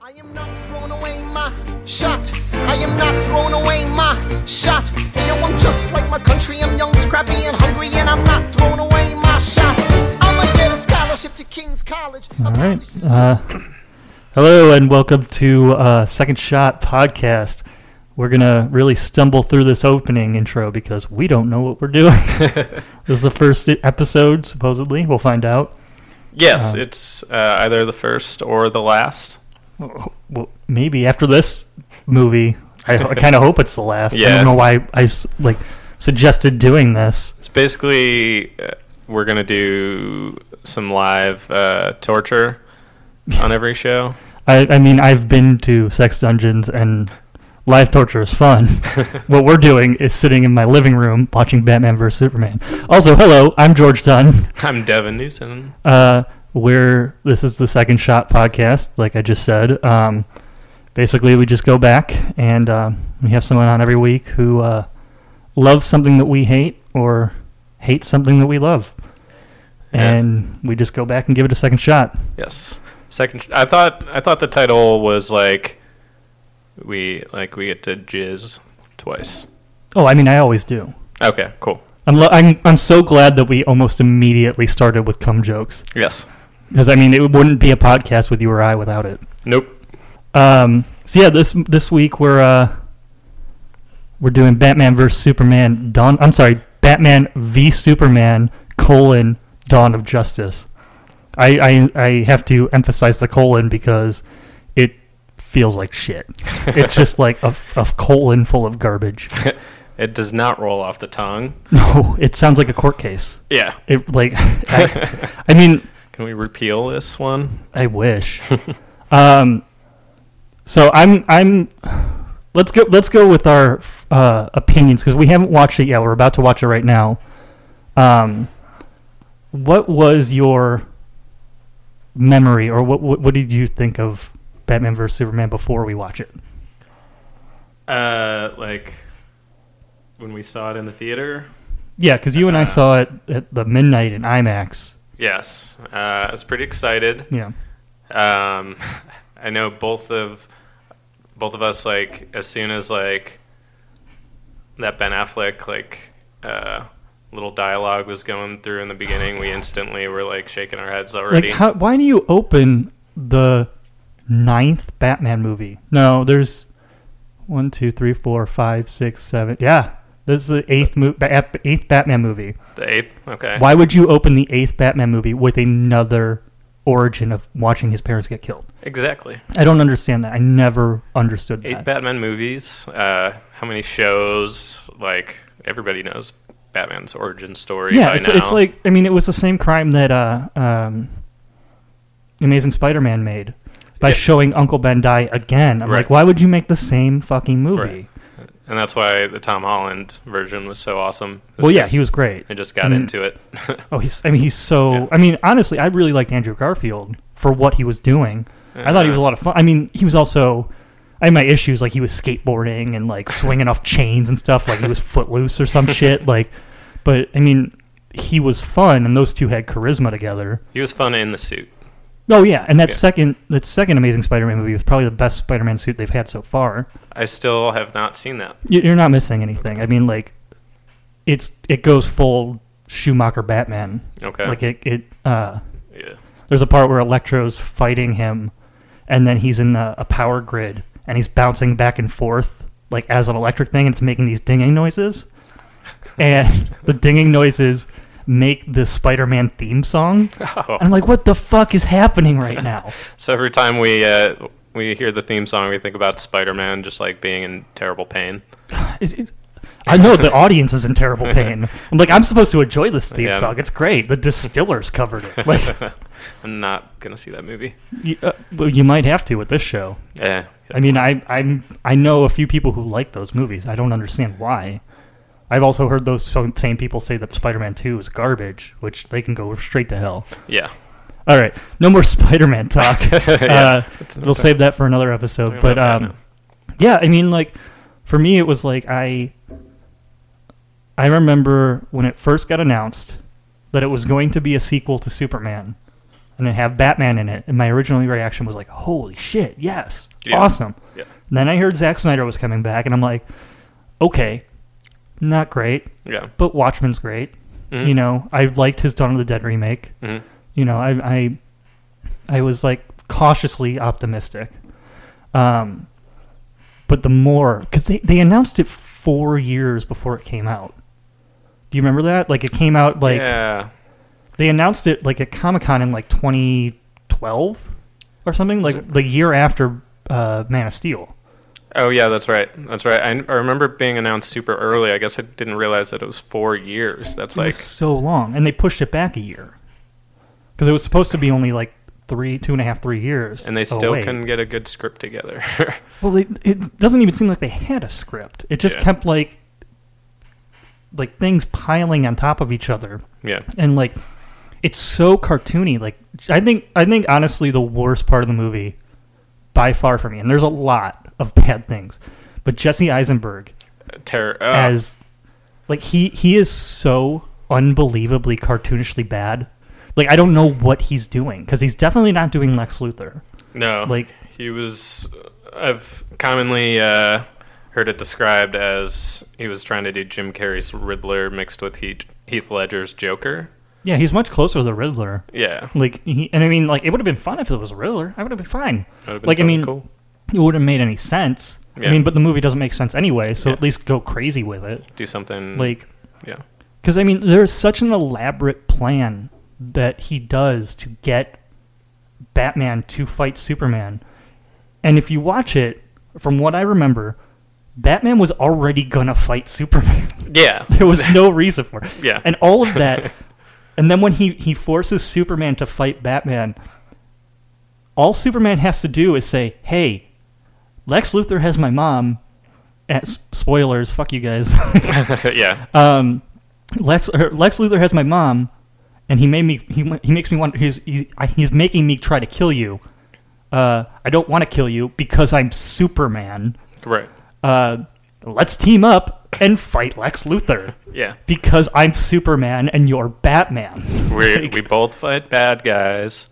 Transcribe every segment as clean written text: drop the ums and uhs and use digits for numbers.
I am not throwing away my shot. I am not throwing away my shot. Hey, yo, I'm just like my country. I'm young, scrappy, and hungry, and I'm not throwing away my shot. I'ma get a scholarship to King's College. All right. Hello, and welcome to Second Shot Podcast. We're going to really stumble through this opening intro because we don't know what we're doing. This is the first episode, supposedly. We'll find out. Yes, it's either the first or the last. Well, maybe after this movie, I kind of hope it's the last. Yeah. I don't know why I suggested doing this. It's basically we're going to do some live torture on every show. I mean, I've been to sex dungeons, and live torture is fun. What we're doing is sitting in my living room watching Batman vs. Superman. Also, hello, I'm George Dunn. I'm Devin Newsom. This is the Second Shot Podcast, like I just said. Basically, we just go back, and we have someone on every week who loves something that we hate or hates something that we love. And we just go back and give it a second shot. Yes. I thought the title was like we get to jizz twice. Oh, I mean, I always do. Okay, cool. I'm so glad that we almost immediately started with cum jokes. Yes. Because, I mean, it wouldn't be a podcast with you or I without it. Nope. So yeah, this week we're doing Batman vs. Superman Batman v Superman : Dawn of Justice. I have to emphasize the colon because it feels like shit. It's just like a colon full of garbage. It does not roll off the tongue. No, it sounds like a court case. Yeah. I mean, can we repeal this one? I wish. So I'm. Let's go with our opinions because we haven't watched it yet. We're about to watch it right now. What was your memory, or what did you think of Batman vs. Superman before we watch it? Like when we saw it in the theater. Yeah, because you and I saw it at the midnight in IMAX. Yes, I was pretty excited. Yeah. I know both of us, like, as soon as like that Ben Affleck little dialogue was going through in the beginning, we instantly were like shaking our heads already. Like, why do you open the 9th Batman movie? No, there's 1, 2, 3, 4, 5, 6, 7. Yeah, this is the 8th Batman movie. The 8th? Okay. Why would you open the 8th Batman movie with another origin of watching his parents get killed? Exactly. I don't understand that. I never understood that. 8 Batman movies. How many shows? Like, everybody knows Batman's origin story. Yeah, by now. It's like, I mean, it was the same crime that Amazing Spider-Man made by showing Uncle Ben die again. I'm like, why would you make the same fucking movie? Right. And that's why the Tom Holland version was so awesome. Well, yeah, he was great. I just got into it. He's so... Yeah. I mean, honestly, I really liked Andrew Garfield for what he was doing. I thought he was a lot of fun. I mean, he was also... I had my issues, like he was skateboarding and like swinging off chains and stuff, like he was Footloose or some shit. Like, but I mean, he was fun, and those two had charisma together. He was fun in the suit. Oh yeah, and that second Amazing Spider-Man movie was probably the best Spider-Man suit they've had so far. I still have not seen that. You're not missing anything. I mean, like, it goes full Schumacher Batman. Okay. Like yeah. There's a part where Electro's fighting him, and then he's in a power grid, and he's bouncing back and forth like as an electric thing, and it's making these dinging noises, and the dinging noises make the Spider-Man theme song. Oh. I'm like, what the fuck is happening right now? So every time we hear the theme song, we think about Spider-Man just like being in terrible pain. I know the audience is in terrible pain. I'm like, I'm supposed to enjoy this theme song. It's great. The Distillers covered it. Like, I'm not gonna see that movie. You might have to with this show. Yeah. I mean, I know a few people who like those movies. I don't understand why. I've also heard those same people say that Spider-Man 2 is garbage, which they can go straight to hell. Yeah. All right, no more Spider-Man talk. We'll save that for another episode. But yeah, I mean, like, for me, it was like I remember when it first got announced that it was going to be a sequel to Superman. and have Batman in it. And my original reaction was like, holy shit, yes, Yeah. awesome. Yeah. And then I heard Zack Snyder was coming back, and I'm like, okay, not great, Yeah. but Watchmen's great. Mhm. You know, I liked his Dawn of the Dead remake. Mhm. You know, I was like cautiously optimistic. But the more, because they announced it 4 years before it came out. Do you remember that? Like, it came out like Yeah. they announced it like at Comic-Con in like 2012 or something, like the year after Man of Steel. Oh yeah, that's right. That's right. I remember it being announced super early. I guess I didn't realize that it was 4 years. That's It like was so long, and they pushed it back a year because it was supposed to be only like 2.5, 3 years. and they still away. couldn't get a good script together. Well, it doesn't even seem like they had a script. It just Yeah. kept like things piling on top of each other, Yeah. and like it's so cartoony. Like I think honestly the worst part of the movie by far for me, and there's a lot of bad things, but Jesse Eisenberg as like he is so unbelievably cartoonishly bad. Like I don't know what he's doing because he's definitely not doing Lex Luthor. No. Like he was. I've commonly heard it described as he was trying to do Jim Carrey's Riddler mixed with Heath Ledger's Joker. yeah, he's much closer to the Riddler. Yeah. Like and I mean, like it would have been fun if it was a Riddler. I would have been fine. That would've been Like I totally mean, cool. it wouldn't have made any sense. Yeah. I mean, but the movie doesn't make sense anyway. So Yeah. at least go crazy with it. Do something Like, yeah. because I mean, there's such an elaborate plan that he does to get Batman to fight Superman, and if you watch it, from what I remember, Batman was already gonna fight Superman. Yeah. There was no reason for it. Yeah. And all of that. And then when he forces Superman to fight Batman, all Superman has to do is say, hey, Lex Luthor has my mom. Spoilers, fuck you guys. Yeah. Lex Luthor has my mom, and he makes me want. He's making me try to kill you. I don't want to kill you because I'm Superman. Right. Let's team up and fight Lex Luthor Yeah. because I'm Superman and you're Batman. We both fight bad guys.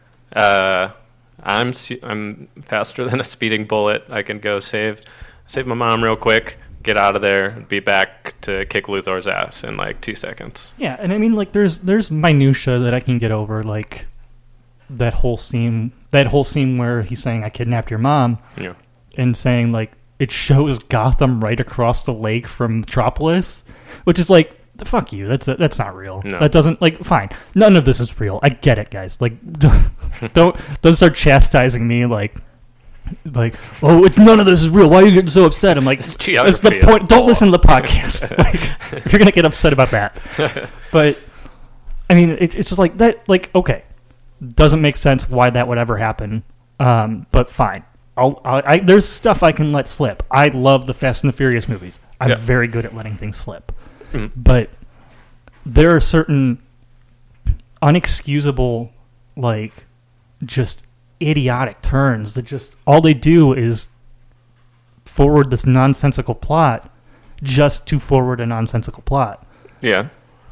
I'm faster than a speeding bullet. I can go save my mom real quick, get out of there, and be back to kick Luthor's ass in like 2 seconds. Yeah, and I mean, like, there's minutia that I can get over, like that whole scene where he's saying I kidnapped your mom, Yeah. and saying like it shows Gotham right across the lake from Metropolis, which is like, fuck you. That's not real. No. That doesn't, like, fine. None of this is real. I get it, guys. Like, don't start chastising me like, oh, it's none of this is real. Why are you getting so upset? I'm like, This that's geography the is point. Don't bull. listen to the podcast. Like, if you're gonna get upset about that, but I mean, it's just like that. Like, okay, doesn't make sense why that would ever happen. But fine. There's stuff I can let slip. I love the Fast and the Furious movies. I'm Yeah. very good at letting things slip. Mhm. But there are certain unexcusable, like, just idiotic turns that just all they do is forward this nonsensical plot just to forward a nonsensical plot. Yeah.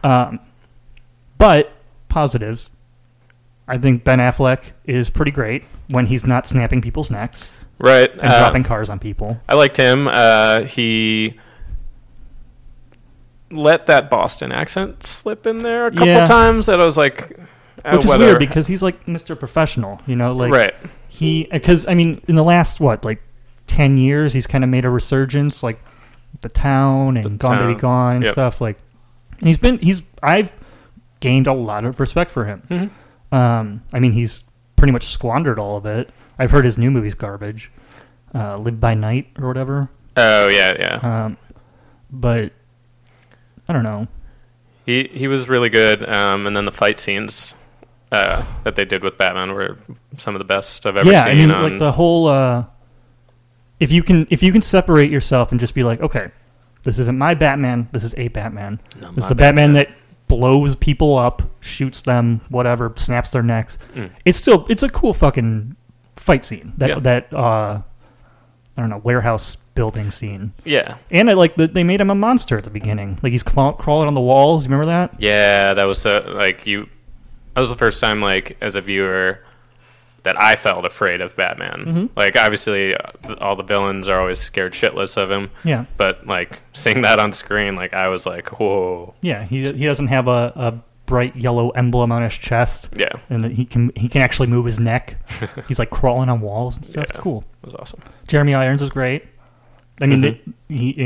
But positives. I think Ben Affleck is pretty great when he's not snapping people's necks Right. and dropping cars on people. I liked him. He let that Boston accent slip in there a couple Yeah. times that I was like, Which is weird because he's like Mr. Professional, you know, like right. because I mean, in the last 10 years, he's kind of made a resurgence, like The Town and Gone Baby Town. Gone and Yep. stuff. Like, and I've gained a lot of respect for him. Mhm. I mean, he's pretty much squandered all of it. I've heard his new movie's garbage, Live by Night or whatever. Oh yeah. But I don't know. He was really good. And then the fight scenes that they did with Batman were some of the best I've ever Yeah, seen. I mean, like the whole. If you can separate yourself and just be like, okay, this isn't my Batman. This is a Batman. Not This is my the Batman that blows people up, shoots them, whatever, snaps their necks. Mm. It's a cool fucking fight scene. That I don't know, warehouse building scene. Yeah. And I like that they made him a monster at the beginning. Like he's crawling on the walls. You remember that? Yeah, that was like you. that was the first time, like, as a viewer, that I felt afraid of Batman. Mm-hmm. Like, obviously, all the villains are always scared shitless of him. Yeah. But, like, seeing that on screen, like, I was like, whoa. Yeah, he doesn't have a bright yellow emblem on his chest. Yeah. And he can actually move his neck. He's like crawling on walls and stuff. Yeah. It's cool. It was awesome. Jeremy Irons is great. I mean,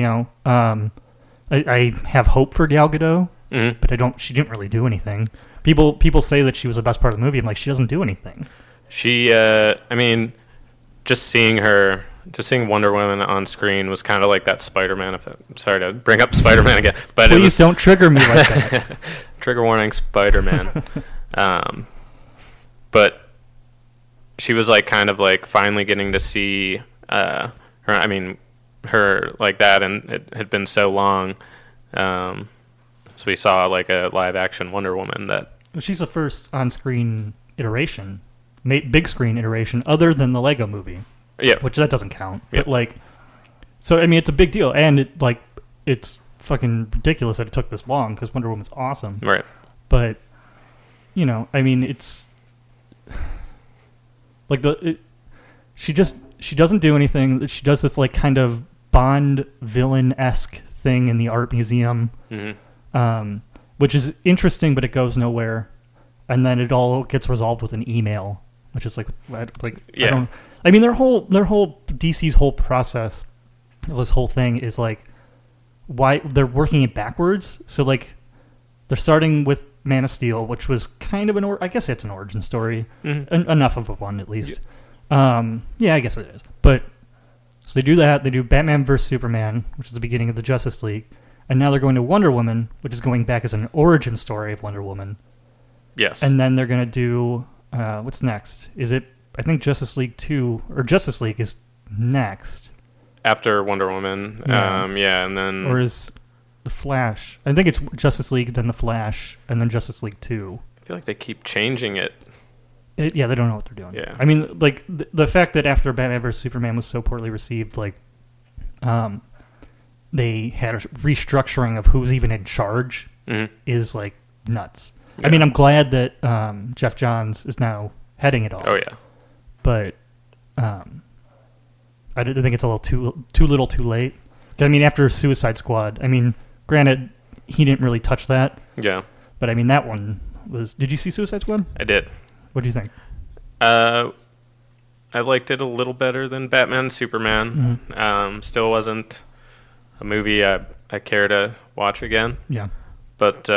I have hope for Gal Gadot, but she didn't really do anything. People say that she was the best part of the movie. I'm like, she doesn't do anything. She, I mean, just seeing Wonder Woman on screen was kind of like that Spider-Man. Sorry to bring up Spider-Man again, but Please don't trigger me like that. Trigger warning, Spider-Man. But she was like kind of like finally getting to see her. I mean, her like that, and it had been so long. So we saw like a live-action Wonder Woman that. She's the first on-screen iteration. Big screen iteration other than the Lego movie. Yeah. Which that doesn't count. Yeah. But like so I mean it's a big deal and it's fucking ridiculous that it took this long cuz Wonder Woman's awesome. Right. But I mean it's like she doesn't do anything. She does this like kind of Bond villain-esque thing in the art museum. Which is interesting but it goes nowhere. And then it all gets resolved with an email. Which is yeah. I mean, their whole DC's whole process of this whole thing is like why they're working it backwards. So like they're starting with Man of Steel, which was kind of I guess it's an origin story, enough of a one at least. Yeah, I guess it is. But so they do that. They do Batman vs Superman, which is the beginning of the Justice League, and now they're going to Wonder Woman, which is going back as an origin story of Wonder Woman. Yes. And then they're gonna do what's next? Is it? I think Justice League 2 or Justice League is next after Wonder Woman. Yeah. And then or is the Flash? I think it's Justice League, then the Flash, and then Justice League 2. I feel like they keep changing it. Yeah, they don't know what they're doing. Yeah. I mean, like the fact that after Batman vs Superman was so poorly received, like, they had a restructuring of who's even in charge is like nuts. Yeah. I mean, I'm glad that Jeff Johns is now heading it all. Oh yeah, but I think it's a little too little, too late. I mean, after Suicide Squad, I mean, granted, he didn't really touch that. Yeah. But I mean, that one was. Did you see Suicide Squad? I did. What do you think? I liked it a little better than Batman and Superman. Still wasn't a movie I care to watch again. Yeah. But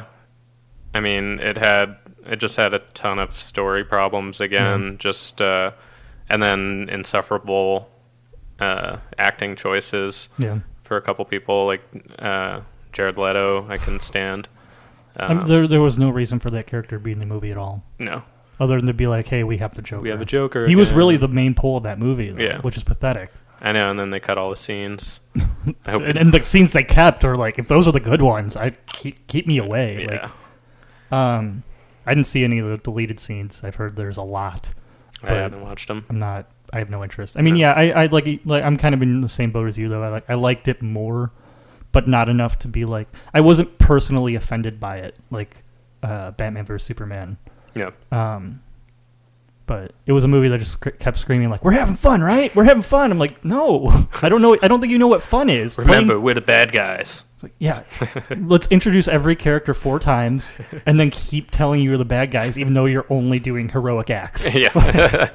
I mean, it just had a ton of story problems again. Just and then insufferable acting choices. Yeah. For a couple people like Jared Leto, I couldn't stand. There was no reason for that character to be in the movie at all. No. Other than to be like, hey, we have the Joker. We have a Joker. He was really the main pull of that movie, though, yeah. Which is pathetic. I know, and then they cut all the scenes. and the scenes they kept are like, if those are the good ones, keep me away. Yeah. Like, I didn't see any of the deleted scenes. I've heard there's a lot. I haven't watched them. I have no interest. I mean, yeah, I like I'm kind of in the same boat as you, though. I liked it more, but not enough to be like, I wasn't personally offended by it, like Batman vs Superman. Yeah. But it was a movie that just kept screaming like, "We're having fun, right? We're having fun." I'm like, "No, I don't know. I don't think you know what fun is." Remember, we're the bad guys. It's like, yeah, let's introduce every character 4 times and then keep telling you you're the bad guys, even though you're only doing heroic acts. Yeah.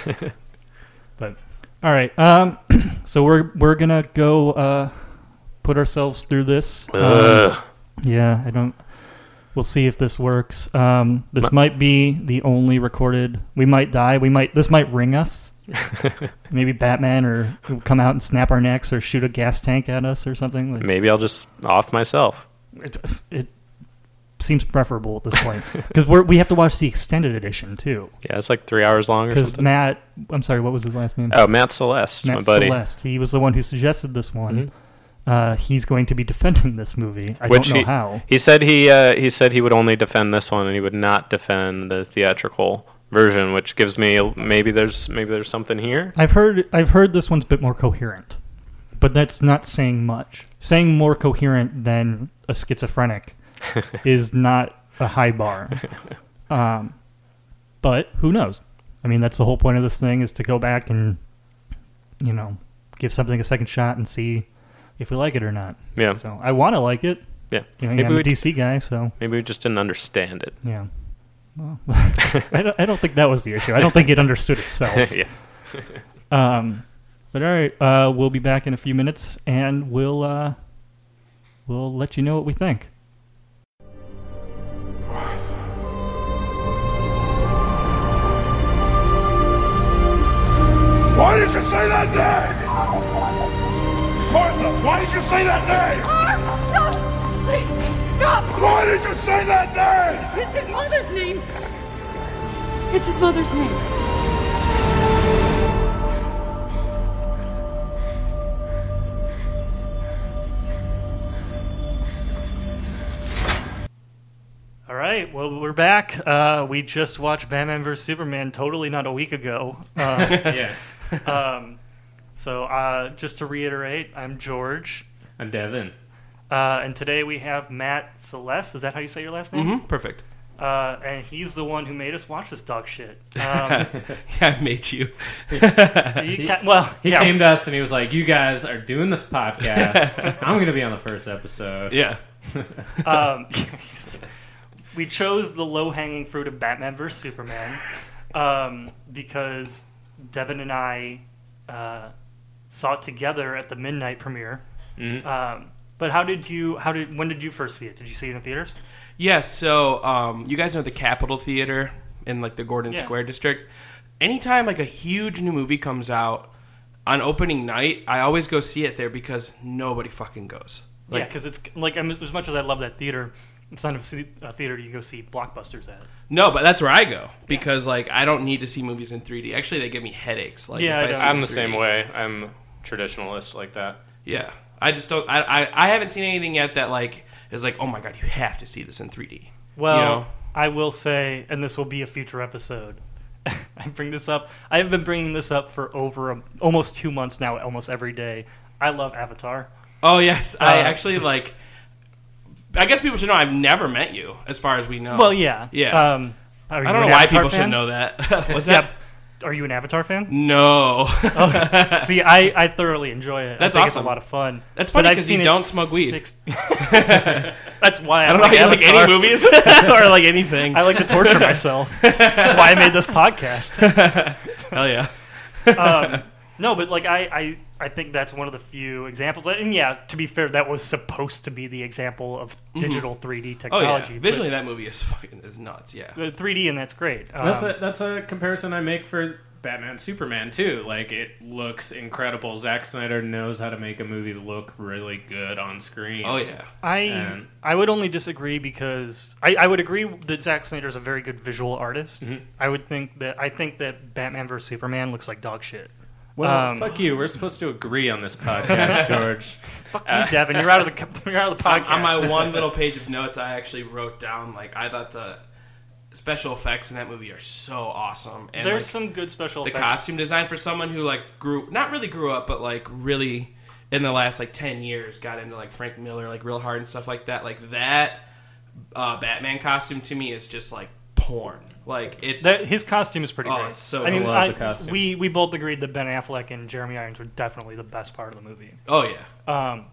But all right, so we're gonna go put ourselves through this. Yeah, I don't. We'll see if this works. This might be the only recorded. We might die. This might ring us. Maybe Batman or come out and snap our necks or shoot a gas tank at us or something. Like, maybe I'll just off myself. It seems preferable at this point because we have to watch the extended edition too. Yeah, it's like 3 hours long or something. Because Matt, I'm sorry, what was his last name? Oh, Matt Celeste, my buddy. Celeste. He was the one who suggested this one. Mm-hmm. He's going to be defending this movie. I don't know how. He said he would only defend this one and he would not defend the theatrical version, which gives me maybe there's something here. I've heard this one's a bit more coherent, but that's not saying much. Saying more coherent than a schizophrenic is not a high bar. But who knows? I mean, that's the whole point of this thing, is to go back and, give something a second shot and see if we like it or not. Yeah. So I want to like it. Yeah. I'm a DC guy, so Maybe we just didn't understand it. yeah. Well, I don't think that was the issue. I don't think it understood itself. Yeah. But all right, we'll be back in a few minutes, and we'll let you know what we think. Why did you say that name? Martha, why did you say that name? Stop! Please, stop! Why did you say that name? It's his mother's name. It's his mother's name. All right, well, we're back. We just watched Batman vs. Superman totally not a week ago. Yeah. So just to reiterate, I'm George. I'm Devin. And today we have Matt Celeste. Is that how you say your last name? Mm-hmm. Perfect. And he's the one who made us watch this dog shit. Yeah, I made you. He Came to us and he was like, "You guys are doing this podcast. I'm going to be on the first episode." Yeah. We chose the low-hanging fruit of Batman vs. Superman because Devin and I saw it together at the midnight premiere. Mm-hmm. But when did you first see it? Did you see it in theaters? Yeah, so you guys know the Capitol Theater in like the Gordon Square district. Anytime like a huge new movie comes out on opening night, I always go see it there because nobody fucking goes. Yeah, because it's like, as much as I love that theater, it's not a theater you go see blockbusters at. No, but that's where I go because like I don't need to see movies in 3D. Actually, they give me headaches. Like, Yeah, if I see I'm it the in 3D. same way. I'm traditionalist like that. Yeah, I just don't. I haven't seen anything yet that like is like, oh my god, you have to see this in 3D. Well, You know? I will say, and this will be a future episode, I bring this up. I have been bringing this up for over almost 2 months now, almost every day. I love Avatar. Oh yes, I actually like. I guess people should know I've never met you, as far as we know. Well, yeah. Yeah. I I don't know why people should know that. What's that? Yeah. Are you an Avatar fan? No. See, I thoroughly enjoy it. That's I think It's awesome. a lot of fun. That's funny But I've 'cause seen you it don't smoke weed. That's why I don't know how you like Avatar. any movies or like anything. I like to torture myself. That's why I made this podcast. Hell yeah. No, but like I think that's one of the few examples. And yeah, to be fair, that was supposed to be the example of digital 3D Oh technology. yeah. Visually, that movie is fucking nuts. Yeah. but 3D, and that's great. That's a comparison I make for Batman Superman too. Like, it looks incredible. Zack Snyder knows how to make a movie look really good on screen. Oh yeah. And- I would only disagree because I would agree that Zack Snyder is a very good visual artist. I think that Batman vs Superman looks like dog shit. Well, fuck you. We're supposed to agree on this podcast, George. Fuck you, Devin. You're out of the podcast. On my one little page of notes, I actually wrote down like I thought the special effects in that movie are so awesome. And There's like, some good special the effects. costume design for someone who like not really grew up, but like really in the last like 10 years got into like Frank Miller like real hard and stuff like that. Like that Batman costume to me is just like porn. Like it's His costume is pretty Oh, great. it's so I love the costume. We both agreed that Ben Affleck and Jeremy Irons were definitely the best part of the movie. oh yeah.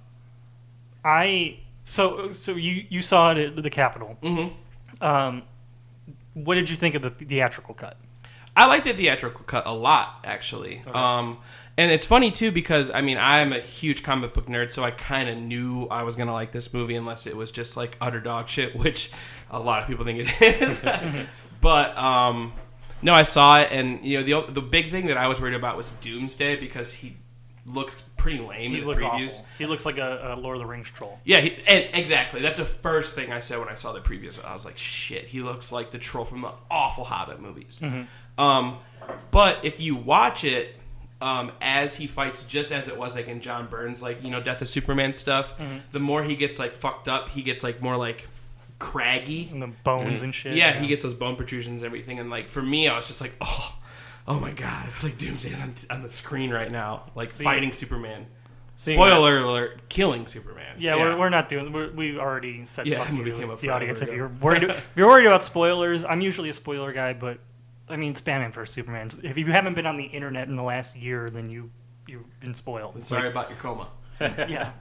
So you saw it at the Capitol. Mm-hmm. What did you think of the theatrical cut? I like the theatrical cut a lot, actually. Okay. And it's funny, too, because, I mean, I'm a huge comic book nerd, so I kind of knew I was going to like this movie unless it was just, like, utter dog shit, which a lot of people think it is. But, no, I saw it, and, you know, the big thing that I was worried about was Doomsday, because he looks pretty lame in the previews. Awful. He looks like a Lord of the Rings troll. Yeah, and exactly. That's the first thing I said when I saw the previews. I was like, shit, he looks like the troll from the awful Hobbit movies. But if you watch it as he fights, just as it was like in John Burns, like, you know, Death of Superman stuff, the more he gets like fucked up, he gets like more like craggy. And the bones and shit. Yeah, he gets those bone protrusions and everything. And like for me, I was just like, oh my god, like Doomsday's on the screen right now, like fighting Superman. Spoiler alert, killing Superman. Yeah, we're not doing. We already said Yeah, fuck you we came to up the audience. If forever you're ago. worried, if you're worried about spoilers, I'm usually a spoiler guy, but I mean, it's Batman vs Superman. If you haven't been on the internet in the last year, then you've been spoiled. Sorry about your coma. Yeah.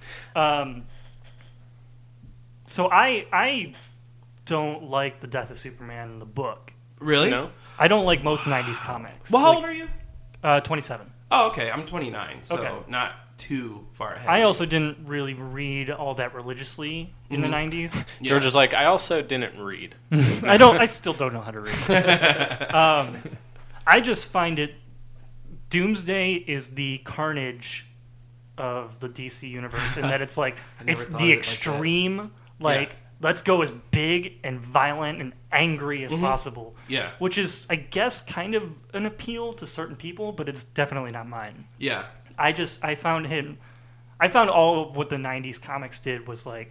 So I don't like the death of Superman in the book. Really? No? I don't like most '90s comics. Well, how Like, old are you? 27. Oh, okay. I'm 29, so Okay. not too far ahead. I also didn't really read all that religiously in the '90s. Yeah. George is like, I also didn't read. I still don't know how to read. I just find it. Doomsday is the Carnage of the DC universe, in that it's like never it's thought the of it like that. extreme. Yeah. Let's go as big and violent and angry as possible. Yeah. Which is, I guess, kind of an appeal to certain people, but it's definitely not mine. Yeah. I found all of what the '90s comics did was like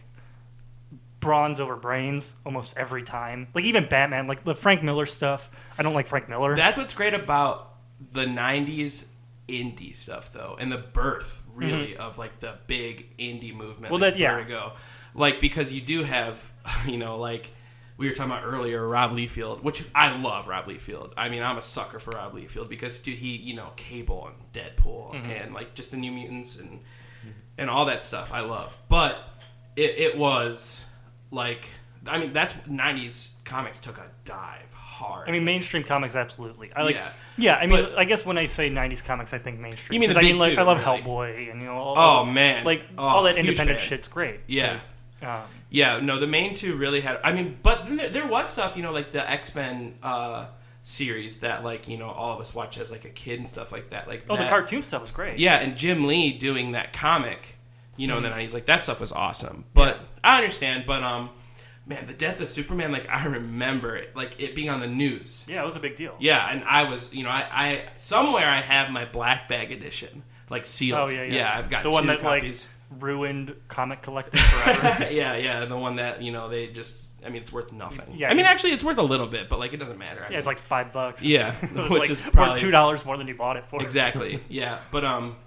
bronze over brains almost every time. Like even Batman, like the Frank Miller stuff. I don't like Frank Miller. That's what's great about the 90s indie stuff, though, and the birth, really, of like the big indie movement. Well, like that- yeah. Vertigo. Like, because you do have, like we were talking about earlier, Rob Liefeld, which I love Rob Liefeld. I mean, I'm a sucker for Rob Liefeld because, dude, he, Cable and Deadpool and like just the New Mutants and all that stuff I love. But it was like, I mean, that's 90s comics took a dive hard. I mean, mainstream comics, absolutely. I like. Yeah. Yeah, I mean, But- I guess when I say '90s comics, I think mainstream. You mean the 'Cause I big like two, I love really. Hellboy and Oh, man. all that Huge independent fan. shit's great. yeah. Um, Yeah, no, the main two really had. I mean, but then there was stuff, like the X-Men series that, like, all of us watched as like a kid and stuff like that. Like, the that- cartoon stuff was great. Yeah, and Jim Lee doing that comic, in the 90s, like that stuff was awesome. But I understand. But man, the death of Superman, like I remember it, like it being on the news. Yeah, it was a big deal. Yeah, and I was, I somewhere I have my black bag edition, like sealed. Oh yeah. Yeah, I've got the one two that copies. like ruined comic collecting forever. yeah, the one that they just. I mean, it's worth nothing. Yeah, I mean, actually, it's worth a little bit, but like it doesn't matter. I Yeah, mean, it's like $5. Yeah, It was which like, is or probably $2 more than you bought it for. exactly. Yeah, but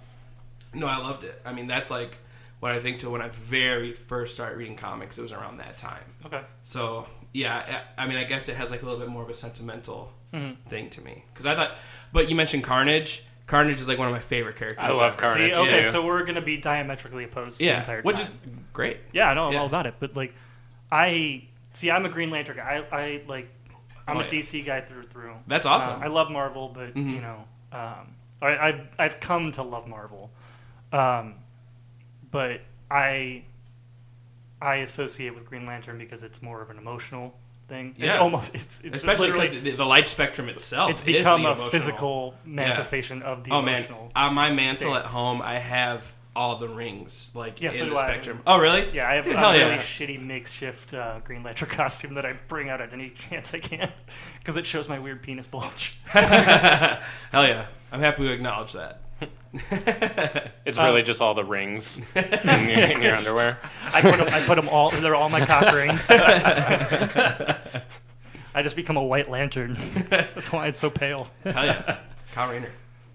no, I loved it. I mean, that's like what I think to when I very first started reading comics. It was around that time. Okay. So yeah, I mean, I guess it has like a little bit more of a sentimental thing to me because I thought. But you mentioned Carnage. Carnage is like one of my favorite characters. I love ever. Carnage. See, okay, too. so we're gonna be diametrically opposed the Yeah, entire time. which is great. Yeah, I know I'm Yeah. all about it, but like, I'm a Green Lantern guy. I'm Oh, a yeah. DC guy through and through. That's awesome. I love Marvel, but I've come to love Marvel, but I associate with Green Lantern because it's more of an emotional thing. Yeah. It's Especially literally because the light spectrum itself it's is become the a emotional. physical manifestation of the Oh man, emotional. on my mantle at states. home, I have all the rings like Yeah, so in do the I. spectrum. Oh really? Yeah, I have Dude, a hell really yeah. shitty makeshift Green Lantern costume that I bring out at any chance I can because it shows my weird penis bulge. Hell yeah, I'm happy to acknowledge that. It's really just all the rings in your underwear. I put them all. They're all my cock rings. I just become a white lantern. That's why it's so pale. Hell yeah, Kyle Rayner.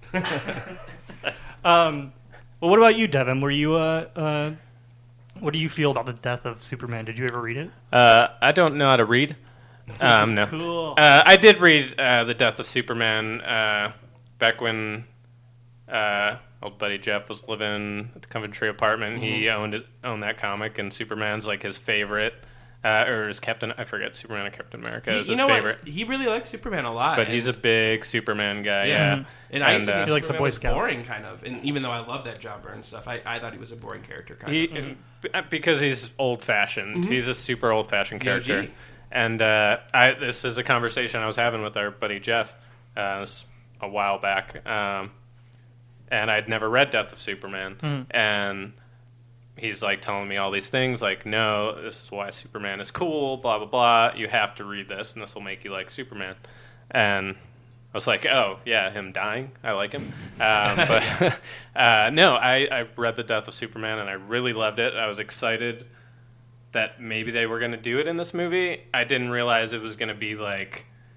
Well, what about you, Devin? Were you what do you feel about the death of Superman? Did you ever read it? I don't know how to read. No. Cool. I did read The Death of Superman back when old buddy Jeff was living at the Coventry apartment. He owned that comic, and Superman's like his favorite. Or is Captain... I forget. Superman or Captain America is his favorite. What? He really likes Superman a lot. But he's a big Superman guy, yeah. And I used to think He likes the Superman Boy was Scouts. boring, kind of. And even though I love that John Byrne stuff, I thought he was a boring character, kind of. Because he's old-fashioned. He's a super old-fashioned He's the character. OG. And this is a conversation I was having with our buddy Jeff this a while back. And I'd never read Death of Superman. And he's like telling me all these things like, no, this is why Superman is cool, blah, blah, blah. You have to read this, and this will make you like Superman. And I was like, oh, yeah, him dying. I like him. But no, I read The Death of Superman, and I really loved it. I was excited that maybe they were going to do it in this movie. I didn't realize it was going to be like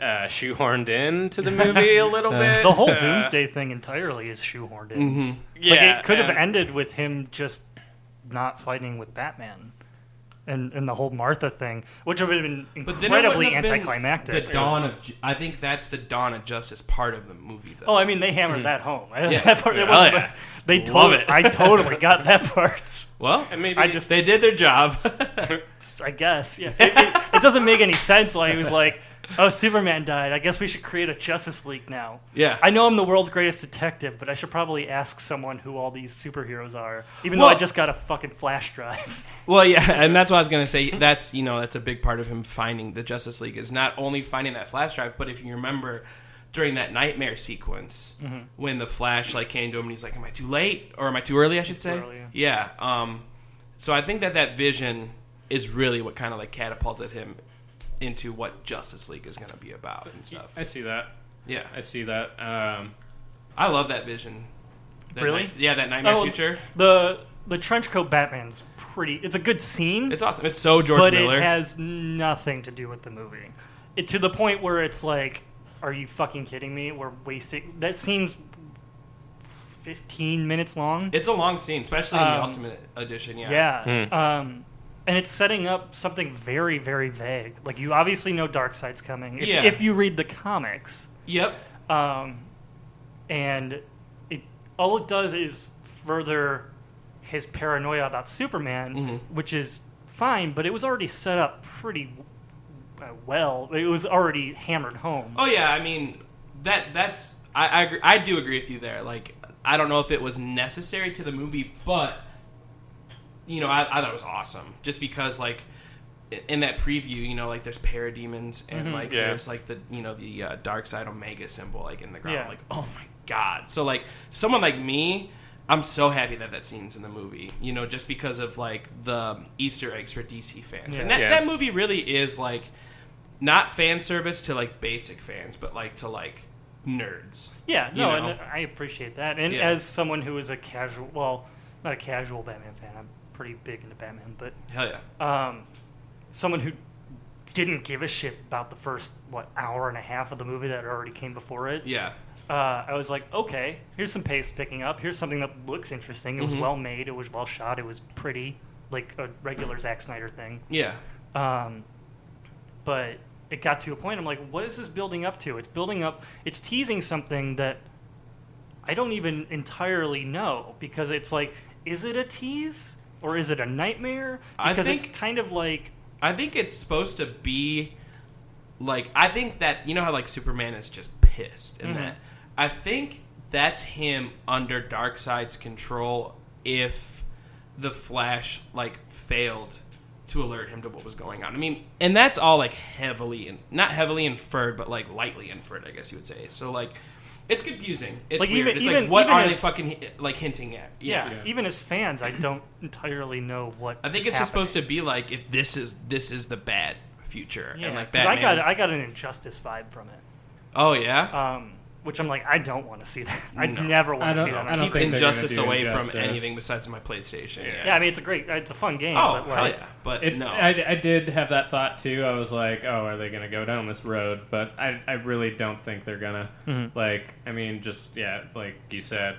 shoehorned into the movie a little bit. The whole Doomsday thing entirely is shoehorned in. Mm-hmm. Yeah, it could have and- ended with him just not fighting with Batman. And the whole Martha thing, which would have been But then it wouldn't incredibly have been anticlimactic. The dawn of, I think that's the dawn of justice part of the movie, though. Oh, I mean, they hammered that home. Yeah. That part, it Oh, wasn't- yeah. They Love totally, it. I totally got that part. Well, And maybe they did their job. I guess. Yeah. It doesn't make any sense why he was like, "Oh, Superman died. I guess we should create a Justice League now." Yeah. I know I'm the world's greatest detective, but I should probably ask someone who all these superheroes are, even though I Well- just got a fucking flash drive. Well, yeah, and that's what I was gonna say. That's that's a big part of him finding the Justice League is not only finding that flash drive, but if you remember during that nightmare sequence when the Flash came to him and he's like, "Am I too late or am I too early?" I should say. early, Yeah. So I think that vision is really what kind of catapulted him into what Justice League is gonna be about and stuff. I see that. Yeah, I see that. I love that vision. That Really? that nightmare Oh, future. The trench coat Batman's pretty. It's a good scene. It's awesome. It's so George but Miller. it has nothing to do with the movie. To the point where it's like, are you fucking kidding me? We're wasting. That scene's 15 minutes long. It's a long scene, especially in the Um, Ultimate Edition. Yeah. Yeah. And it's setting up something very, very vague. Like, you obviously know Darkseid's coming. Yeah. If you read the comics. Yep. And all it does is further his paranoia about Superman, which is fine, but it was already set up pretty well. It was already hammered home. Oh yeah, I mean that's I agree, I do agree with you there. I don't know if it was necessary to the movie, but I thought it was awesome just because in that preview, there's parademons and Yeah. there's the the Darkseid Omega symbol in the ground. Yeah. Oh my god! So someone like me, I'm so happy that scene's in the movie. Just because of the Easter eggs for DC fans, and Yeah. that movie really is not fan service to basic fans, but to nerds. Yeah, You no, know? and I appreciate that. And Yeah. as someone who is a casual, well, not a casual Batman fan, I'm pretty big into Batman, but Hell yeah. someone who didn't give a shit about the first, hour and a half of the movie that already came before it. Yeah. I was like, okay, here's some pace picking up. Here's something that looks interesting. It was well made. It was well shot. It was pretty, like a regular Zack Snyder thing. Yeah. But it got to a point, I'm like, what is this building up to? It's building up, it's teasing something that I don't even entirely know, because it's like, is it a tease or is it a nightmare? Because it's kind of like, I think it's supposed to be I think that how Superman is just pissed in that. I think that's him under Darkseid's control if the Flash failed to alert him to what was going on. I mean, and that's all heavily not heavily inferred, but lightly inferred, I guess you would say. So it's confusing. It's weird. It's what are they fucking hinting at? yeah, even as fans, I don't entirely know what I think is it's just happening. supposed to be if this is the bad future, Yeah, and 'cause Batman. I got an Injustice vibe from it. Oh yeah. Which I'm like, I don't want to see that. I No. never I want to don't- see that. I don't Keep think they're Injustice gonna do away Injustice. from anything besides my PlayStation. Yeah, I mean, it's a fun game. Oh, but hell yeah. But no. I did have that thought too. I was like, oh, are they going to go down this road? But I really don't think they're going to. I mean, just, like you said,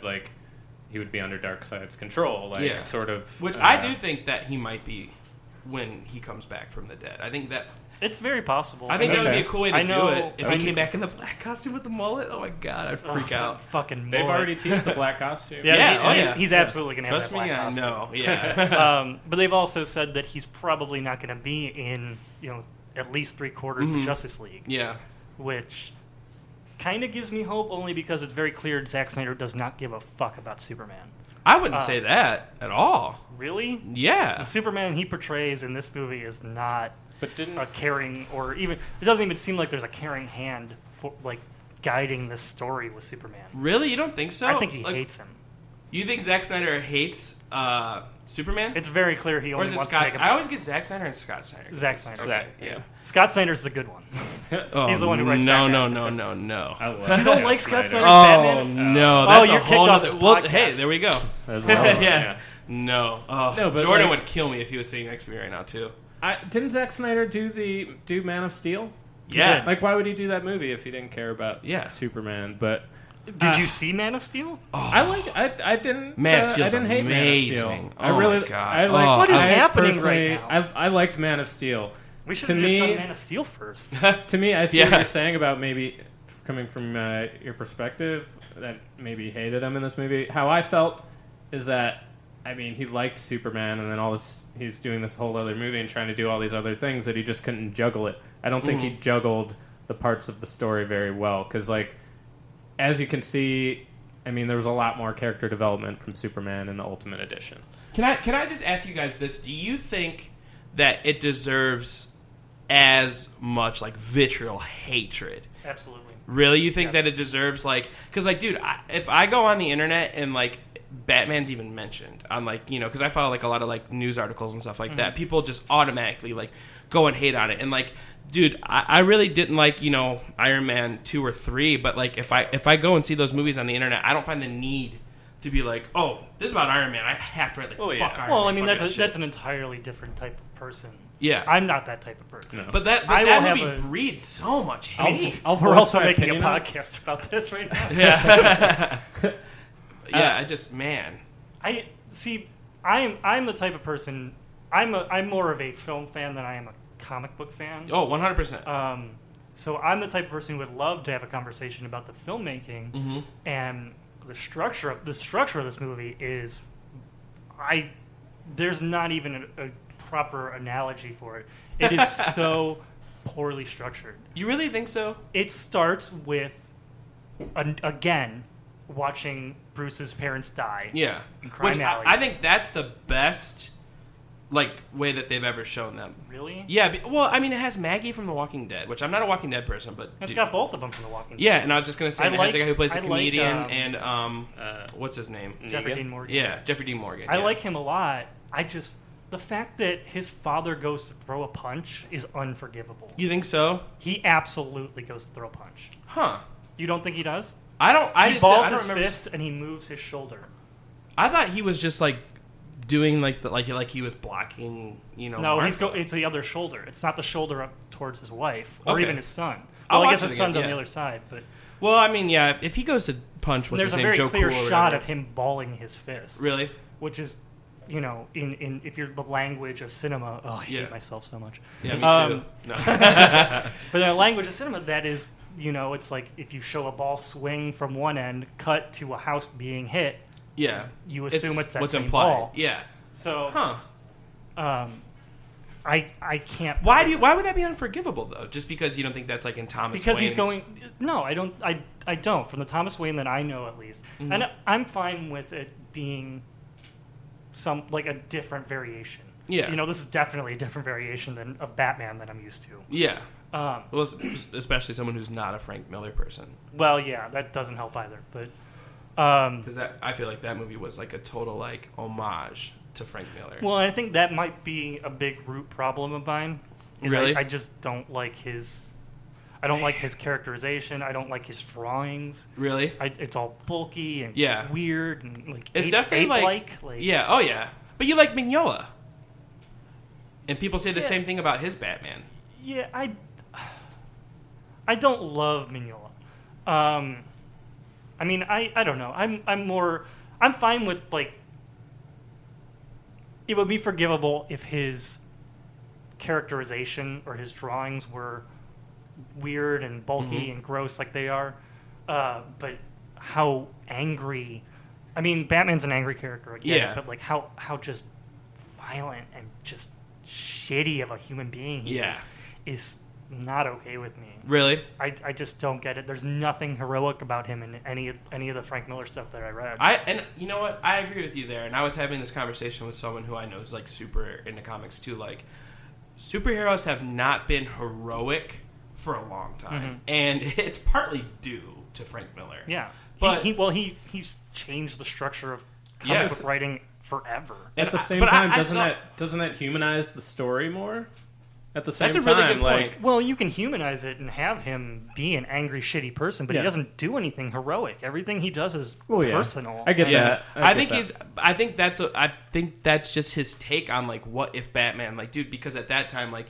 he would be under Darkseid's control. Yeah. Sort of. Which I do think that he might be when he comes back from the dead. I think that It's very possible. that would be Okay. a cool way to I know- do it. If he came back in the black costume with the mullet, oh my god, I'd freak out. Fucking They've mullet. already teased the black costume. Yeah, he's absolutely going to have Trust that me, black I costume. know. Yeah. But they've also said that he's probably not going to be in, at least 3/4 of Justice League, yeah. which kind of gives me hope, only because it's very clear Zack Snyder does not give a fuck about Superman. I wouldn't say that at all. Really? Yeah. The Superman he portrays in this movie is not But didn't. a caring, or even it doesn't even seem like there's a caring hand for guiding this story with Superman. Really? You don't think so? I think he hates him. You think Zack Snyder hates Superman? It's very clear he or only is it wants Scott? to make I him. always get Zack Snyder and Scott Snyder. Zack Snyder. Okay, yeah. Scott Snyder's the good one. Oh, He's the one who writes no, Batman. no. I love You don't like Scott Snyder's Oh Batman? no, that's you're a kicked whole off other. this Well, podcast. hey, there we go. There's another one, Yeah. No. Oh, No, but Jordan like- would kill me if he was sitting next to me right now too. Didn't Zack Snyder do Man of Steel? Yeah. Like, why would he do that movie if he didn't care about Yeah. Superman? But Did you see Man of Steel? I didn't. Man of I Steel's didn't hate Man of Steel. amazing. I Oh really. my God. I like. What is happening personally- right now? I liked Man of Steel. We should To have just me- done Man of Steel first. To me, I see what Yeah. you're saying about maybe coming from your perspective that maybe hated him in this movie. How I felt is that, I mean, he liked Superman, and then he's doing this whole other movie and trying to do all these other things that he just couldn't juggle it. I don't think he juggled the parts of the story very well, because, like, as you can see, I mean, there was a lot more character development from Superman in the Ultimate Edition. Can I just ask you guys this? Do you think that it deserves as much like vitriol hatred? Absolutely. Really? You think that it deserves like... Because, like, dude, if I go on the internet and, like, Batman's even mentioned on, like, you know, because I follow, like, a lot of, like, news articles and stuff like that, people just automatically, like, go and hate on it. And, like, dude, I really didn't like, you know, Iron Man 2 or 3, but, like, if I go and see those movies on the internet, I don't find the need to be like, oh, this is about Iron Man. I have to write, like, fuck Iron Man. Well, I mean, fuck that's that shit. an entirely different type of person. Yeah. I'm not that type of person. No. But that I will movie have a- breeds so much hate. I'll We're voice also my making a opinion on it. podcast about this right now. Yeah, I just, man. I see. I'm the type of person. I'm more of a film fan than I am a comic book fan. Oh, 100%. So I'm the type of person who would love to have a conversation about the filmmaking Mm-hmm. and the structure of this movie is, there's not even a proper analogy for it. It is so poorly structured. You really think so? It starts with, again, watching Bruce's parents die. Yeah. In Crime Which Alley. I think that's the best, like, way that they've ever shown them. Really? Yeah. Well, I mean, it has Maggie from The Walking Dead, which I'm not a Walking Dead person, but It's dude- got both of them from The Walking Dead. Yeah, and I was just gonna say, I it has like- the guy who plays the I like, comedian and what's his name? Jeffrey Negan? Dean Morgan. Yeah, Jeffrey Dean Morgan. I yeah. like him a lot. The fact that his father goes to throw a punch is unforgivable. You think so? He absolutely goes to throw a punch. Huh? You don't think he does? I don't. I He just. balls I don't his remember. fist and he moves his shoulder. I thought he was just like doing like he was blocking. You know. No, Martha. it's the other shoulder. It's not the shoulder up towards his wife or Okay. even his son. I'll Well, I watch guess it his again, son's on yeah. the other side, but Well, I mean, yeah. If he goes to punch, what's there's his a name? very Joe clear Cool or shot whatever. of him balling his fist. Really? Which is, you know, in if you're the language of cinema. Oh, I Yeah. hate myself so much. Yeah, me Um, too. No. But in the language of cinema, that is, you know, it's like if you show a ball swing from one end, cut to a house being hit, Yeah. you assume it's that what's same implied. ball. Yeah. So, Huh. I can't. Why would that be unforgivable though? Just because you don't think that's like in Thomas Because he's Wayne's- going. No, I don't. I don't. From the Thomas Wayne that I know, at least, Mm-hmm. and I'm fine with it being some like a different variation. Yeah. You know, this is definitely a different variation than of Batman that I'm used to. Yeah. Well, especially someone who's not a Frank Miller person, Well, yeah, that doesn't help either. But because I feel like that movie was like a total like homage to Frank Miller. well, I think that might be a big root problem of mine. is Really? I just don't like his. I don't like his characterization. I don't like his drawings. Really? It's all bulky and Yeah. weird and like It's definitely like yeah. Oh yeah. But you like Mignola, and people say the Yeah. same thing about his Batman. Yeah, I don't love Mignola. I mean, I don't know. I'm fine with like. It would be forgivable if his characterization or his drawings were weird and bulky and gross like they are. But how angry? I mean, Batman's an angry character, I get Yeah. it, but like how just violent and just shitty of a human being he Yeah. is not okay with me. Really? I just don't get it. There's nothing heroic about him in any of the Frank Miller stuff that I read. And you know what? I agree with you there. And I was having this conversation with someone who I know is like super into comics too. Like, superheroes have not been heroic for a long time, and it's partly due to Frank Miller. Yeah, But- he's changed the structure of comic Yes. book writing forever. At the same but time, I doesn't saw- that humanize the story more? At the same That's a time, really good like point. Well, you can humanize it and have him be an angry, shitty person, but Yeah. he doesn't do anything heroic. Everything he does is Oh, yeah. personal. I get And- that. I think that's just his take on like what if Batman, like, dude, because at that time, like,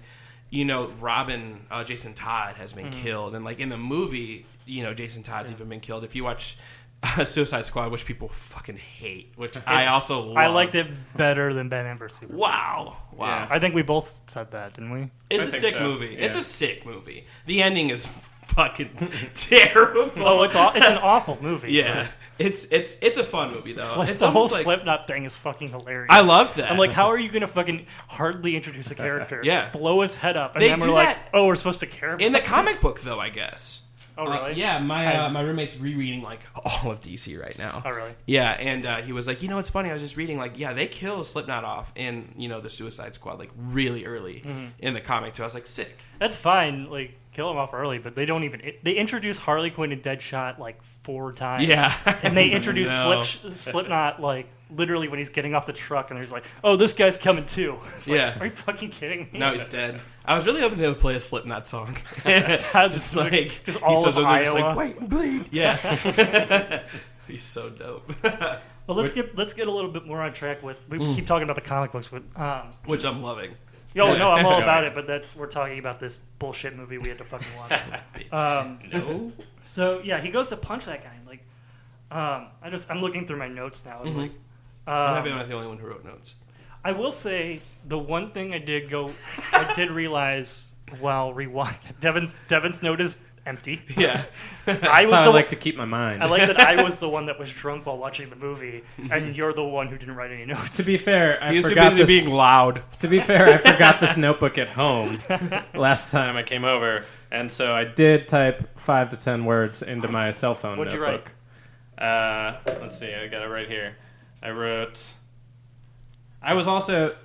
Robin, Jason Todd has been killed, and like in the movie, Jason Todd's even been killed. If you watch Suicide Squad, which people fucking hate, which I also loved. I liked it better than Batman vs Superman. Wow. Yeah. I think we both said that, didn't we? It's I a think sick so, movie. yeah. It's a sick movie. The ending is fucking terrible. Oh, it's an awful movie. Yeah. It's a fun movie though. It's the whole almost like Slipknot thing is fucking hilarious. I love that. I'm like, how are you gonna fucking hardly introduce a character? Yeah. Blow his head up, and They then do we're like, that oh, we're supposed to care about in the this? comic book though, I guess. Oh, really? Yeah, my roommate's rereading like all of DC right now. Oh, really? Yeah, and he was like, it's funny. I was just reading like, they kill Slipknot off in the Suicide Squad like really early in the comic too. I was like, sick. That's fine. Like, kill him off early, but they don't even. They introduce Harley Quinn and Deadshot like 4 times. Yeah, And they introduce No. Slipknot like literally when he's getting off the truck, and he's like, "Oh, this guy's coming too." It's like, Yeah. are you fucking kidding me? No, he's dead. I was really hoping they would play a Slipknot song. Just like just all he of says over there, just Iowa. like, wait and bleed. Yeah, he's so dope. Well, let's get a little bit more on track with. We keep talking about the comic books, but Which I'm loving. no, I'm all Go about ahead. it. But we're talking about this bullshit movie we had to fucking watch. No. So yeah, he goes to punch that guy. And, like, I'm looking through my notes now. And, like, I'm happy I'm not the only one who wrote notes. I will say the one thing I did realize while rewatching Devin's note is empty. Yeah. I was That's how the I like to keep my mind. I like that I was the one that was drunk while watching the movie, and you're the one who didn't write any notes. To be fair, I He's too forgot busy this. being loud. To be fair, I forgot this notebook at home last time I came over, and so I did type 5 to 10 words into my cell phone What'd you notebook. Let's see, I got it right here. I wrote. I was also.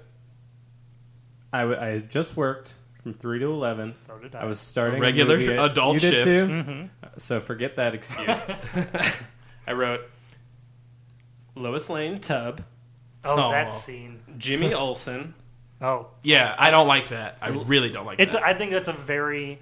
I just worked from 3 to 11. So did I. I was starting Regular a movie at- adult you did shift. too? So forget that excuse. I wrote Lois Lane Tubb, Oh, that Aw. scene. Jimmy Olsen. Oh, Yeah, I don't like that. I really don't like it's. that. I think that's a very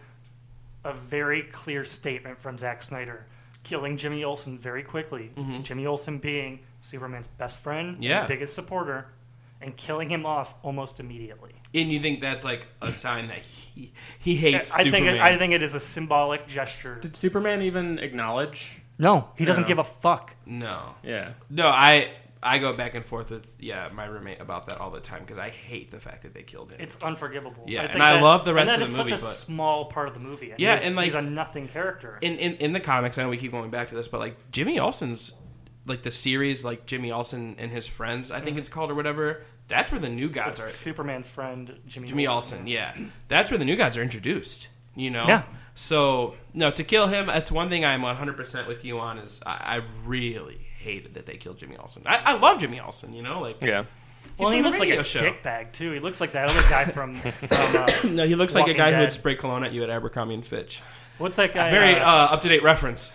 clear statement from Zack Snyder, killing Jimmy Olsen very quickly. Jimmy Olsen being Superman's best friend, Yeah. and biggest supporter, and killing him off almost immediately. And you think that's like a sign that he hates I Superman? think it is a symbolic gesture. Did Superman even acknowledge? No, he doesn't No. give a fuck. No. Yeah. No, I go back and forth with my roommate about that all the time because I hate the fact that they killed him. It's unforgivable. Yeah, think and I love the rest and of that the is movie, such a but- small part of the movie. Yeah, he's, and, like- he's a nothing character. in the comics. I know we keep going back to this, but like Jimmy Olsen's like the series, like Jimmy Olsen and his friends, I think it's called or whatever. That's where the new guys are. Superman's friend, Jimmy Olsen, yeah. That's where the new guys are introduced, Yeah. So, no, to kill him, that's one thing I'm 100% with you on is I really hated that they killed Jimmy Olsen. I love Jimmy Olsen, like... Yeah. Well, from he the looks like a radio show. dickbag, too. He looks like that other guy from No, he looks like a Walking guy who Dead. would spray cologne at you at Abercrombie & Fitch. what's that guy? Very up-to-date reference.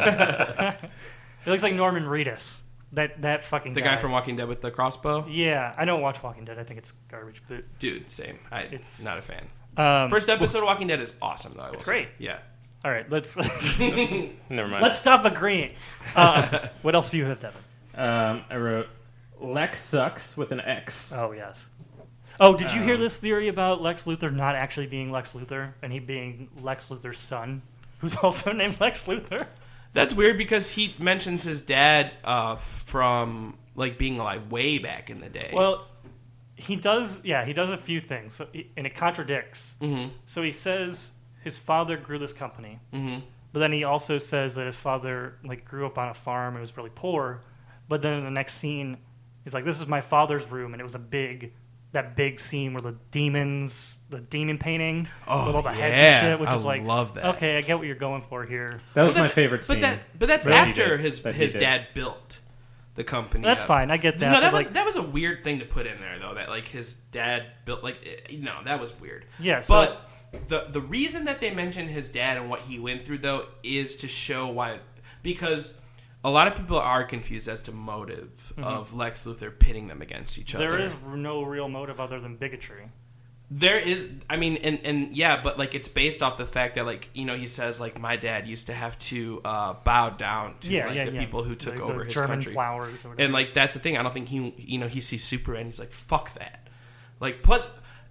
he looks like Norman Reedus. That fucking The guy from Walking Dead with the crossbow? Yeah, I don't watch Walking Dead. I think it's garbage, but Dude, same. It's- Not a fan. um, First episode of Walking Dead is awesome, though. I will It's say. great. Yeah. all right, let's Never mind. let's stop agreeing. What else do you have, Devin? I wrote Lex sucks with an X. Oh yes. Oh, did you hear this theory about Lex Luthor not actually being Lex Luthor and he being Lex Luthor's son, who's also named Lex Luthor? That's weird because he mentions his dad from like being like way back in the day. Well, he does. Yeah, he does a few things, so and it contradicts. Mhm. So he says his father grew this company, Mhm. but then he also says that his father like grew up on a farm and was really poor. But then in the next scene, he's like, "This is my father's room," and it was that big scene where the demon painting with all the heads yeah. and shit, which I is like, love that. okay, I get what you're going for here. That was But my that's- favorite scene. But that's That he after did. his That he did. dad built the company. That's up. fine, I get that. No, that but, was like, that was a weird thing to put in there though. That like his dad built that was weird. Yeah, so- but the reason that they mention his dad and what he went through though is to show why, because a lot of people are confused as to motive of Lex Luthor pitting them against each other. there is no real motive other than bigotry. There is, I mean, and yeah, but like it's based off the fact that like he says like my dad used to have to bow down to the people who took The over his German country. flowers or whatever. And like that's the thing. I don't think he sees Superman. He's like fuck that. Like plus,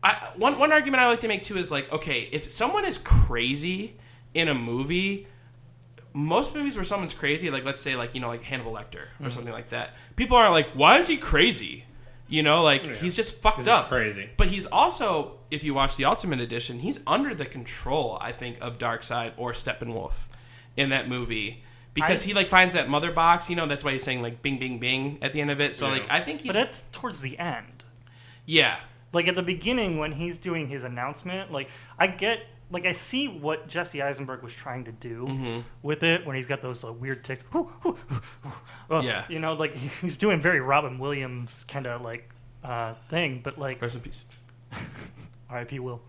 One argument I like to make too is like, okay, if someone is crazy in a movie, most movies where someone's crazy, like let's say like like Hannibal Lecter or something like that, people are like, why is he crazy? He's just fucked up. Crazy. But he's also, if you watch the Ultimate Edition, he's under the control, I think, of Darkseid or Steppenwolf in that movie. Because he finds that mother box, that's why he's saying like bing bing bing at the end of it. So I think he's... But that's towards the end. Yeah. Like at the beginning when he's doing his announcement, I see what Jesse Eisenberg was trying to do with it when he's got those weird ticks. Yeah. He's doing very Robin Williams kind of thing, but Rest in peace. R.I.P. Will.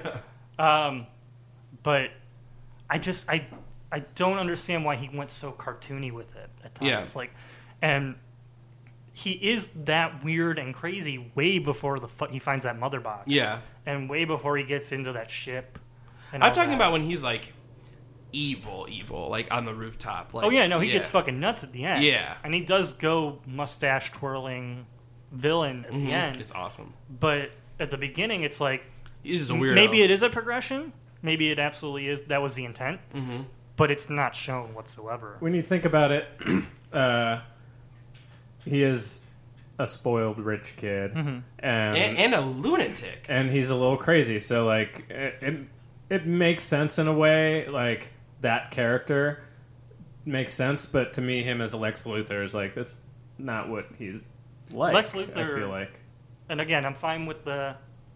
But I don't understand why he went so cartoony with it at times. Yeah. And he is that weird and crazy way before he finds that mother box. Yeah. And way before he gets into that ship. I'm talking about when he's evil, on the rooftop. He gets fucking nuts at the end. Yeah. And he does go mustache twirling villain at the end. It's awesome. But at the beginning, it's he's just a weirdo. Maybe it is a progression. Maybe it absolutely is. That was the intent. Mm-hmm. But it's not shown whatsoever. When you think about it, he is a spoiled rich kid, and a lunatic, and he's a little crazy. So it makes sense in a way. That character makes sense, but to me, him as a Lex Luthor is that's not what he's like. Lex Luthor, I feel like. And again, I'm fine with the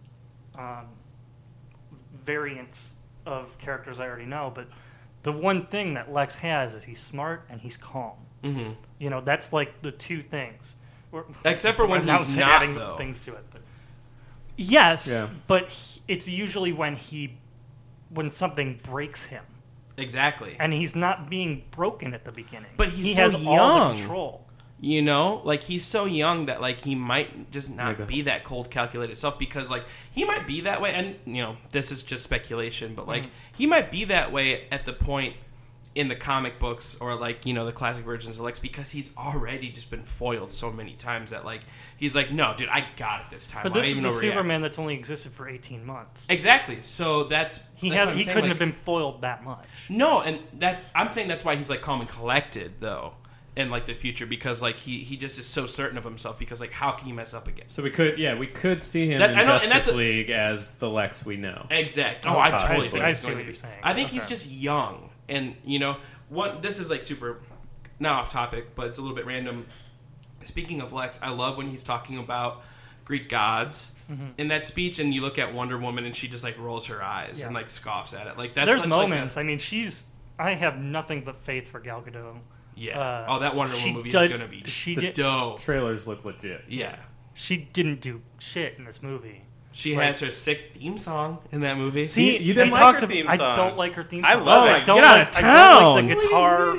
variants of characters I already know, but the one thing that Lex has is he's smart and he's calm. Mm-hmm. That's the two things. Except for when he's not, adding though. Things to it. But yes, but it's usually when something breaks him. Exactly. And he's not being broken at the beginning. But he has young. All the control. He's so young that he might just not be that cold, calculated self, because he might be that way, and this is just speculation, but he might be that way at the point in the comic books or the classic versions of Lex, because he's already just been foiled so many times that he's no, dude, I got it this time. But this is a Superman that's only existed for 18 months. Exactly. So he couldn't have been foiled that much. No, and I'm saying that's why he's calm and collected though in the future, because he just is so certain of himself, because how can you mess up again? So we could see him in Justice League as the Lex we know. Exactly. I totally think I see what you're saying. I think he's just young. And, this is super, not off topic, but it's a little bit random. Speaking of Lex, I love when he's talking about Greek gods in that speech, and you look at Wonder Woman and she just rolls her eyes and scoffs at it. There's moments. I have nothing but faith for Gal Gadot. Yeah. That Wonder Woman movie is going to be dope. Trailers look legit. Yeah. She didn't do shit in this movie. She has her sick theme song in that movie. See, you didn't like her theme song. I don't like her theme song. I love it. I don't Get out of town. I don't like the guitar.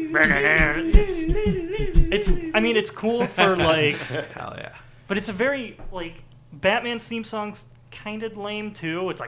It's cool for Hell yeah. But it's a very Batman's theme song's kind of lame too. It's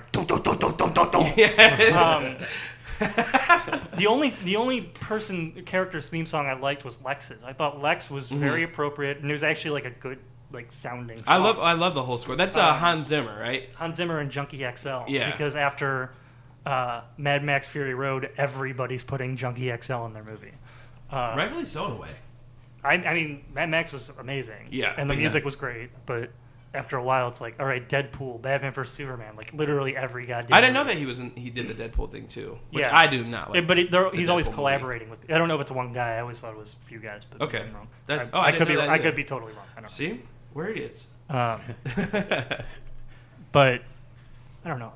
the only character's theme song I liked was Lex's. I thought Lex was very appropriate, and it was actually a good sounding song. I love the whole score. That's Hans Zimmer, right? Hans Zimmer and Junkie XL. Yeah. Because after Mad Max Fury Road, everybody's putting Junkie XL in their movie. Rightfully so, in a way. I mean, Mad Max was amazing. Yeah. And the music was great, but after a while, it's all right, Deadpool, Batman vs. Superman, literally every goddamn I didn't know movie. that he did the Deadpool thing, too. Which Yeah. I do not like. But he's always Deadpool collaborating with... I don't know if it's one guy. I always thought it was a few guys, but Okay. I'm wrong. I could be didn't know that I either. could be totally wrong. I don't know. See? We're idiots. But I don't know.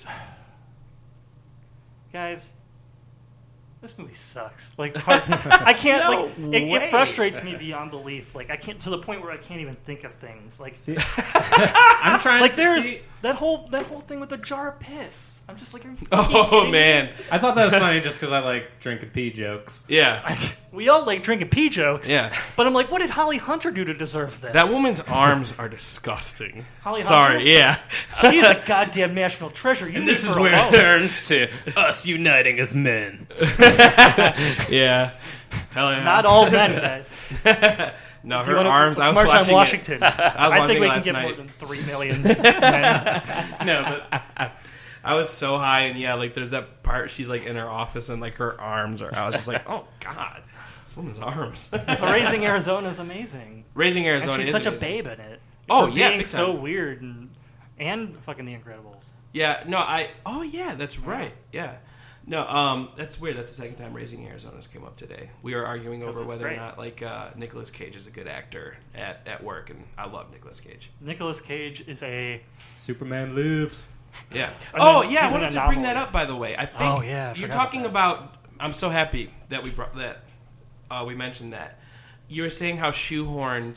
Guys, this movie sucks. I can't. It frustrates me beyond belief. I can't, to the point where I can't even think of things. See, I'm trying to there's see. that whole thing with the jar of piss. I'm just are you Oh, kidding man. me? I thought that was funny just because I like drinking pee jokes. Yeah. We all like drinking pee jokes. Yeah. But I'm what did Holly Hunter do to deserve this? That woman's arms are disgusting. Holly Sorry, Hunter? yeah. She's a goddamn Nashville treasure. You And this leave is her where alone. it turns to us uniting as men. Yeah. Hell yeah. Not all men, guys. No, Do you her wanna- arms. let's I was march watching on Washington. It. I was I watching think it we can last get night. more than 3 million men. No, but I was so high, and yeah, like there's that part. She's like in her office, and like her arms are. I was just like, oh god, this woman's arms. Raising Arizona is amazing. Raising Arizona. And she's is such a amazing. babe in it. Oh, For yeah, being big so time. weird and fucking The Incredibles. Yeah, no, oh yeah, that's right. Yeah, no, that's weird. That's the second time Raising Arizona's came up today. We were arguing over it's whether great. or not like Nicolas Cage is a good actor at work, and I love Nicolas Cage. Nicolas Cage is a Superman lives. Yeah. And Oh then yeah, I he's an wanted to bring that anomaly. up. By the way, I think Oh, yeah, I you're forgot talking about about. I'm so happy that we brought that. We mentioned that. You were saying how shoehorned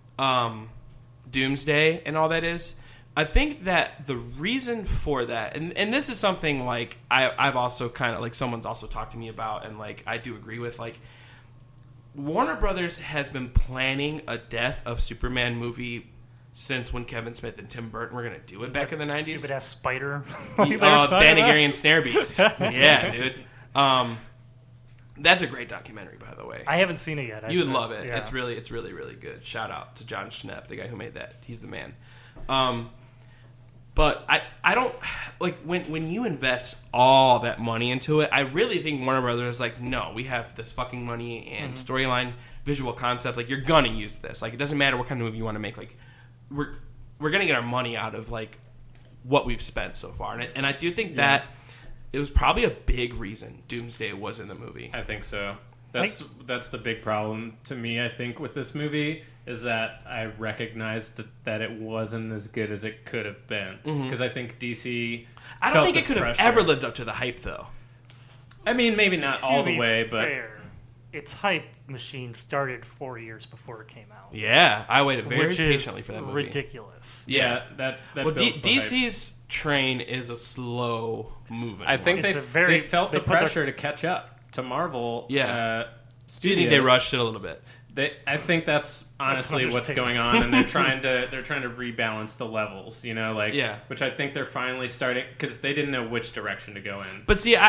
Doomsday and all that is. I think that the reason for that, and this is something like I've also kind of like someone's also talked to me about, and like I do agree with, like Warner Brothers has been planning a death of Superman movie since when Kevin Smith and Tim Burton were going to do it back in the 90s. stupid ass spider. Banagarian Snare Beast. Yeah, dude. That's a great documentary, by the way. I haven't seen it yet. You would love it. Yeah. It's really, really good. Shout out to John Schnepp, the guy who made that. He's the man. But I don't like when you invest all that money into it. I really think Warner Brothers is like, no, we have this fucking money and storyline, visual concept. Like, you're gonna use this. Like, it doesn't matter what kind of movie you want to make. Like, we're gonna get our money out of like what we've spent so far. And I do think that it was probably a big reason Doomsday was in the movie. I think so. That's the big problem to me, I think, with this movie, is that I recognized that it wasn't as good as it could have been. Because I think DC I don't felt think it this could have pressure. ever lived up to the hype, though. I mean, maybe not all To the be way, but fair, its hype machine started 4 years before it came out. Yeah, I waited very which patiently is for that movie. ridiculous. yeah, that Well, builds the hype. DC's train is a slow moving. I think It's they a very- they felt they the put their- pressure to catch up to Marvel. Yeah. Do you think they Studios. rushed it a little bit? I think that's honestly an what's understatement. going on, and they're trying to rebalance the levels. You know, like Yeah. which I think they're finally starting, because they didn't know which direction to go in. But see,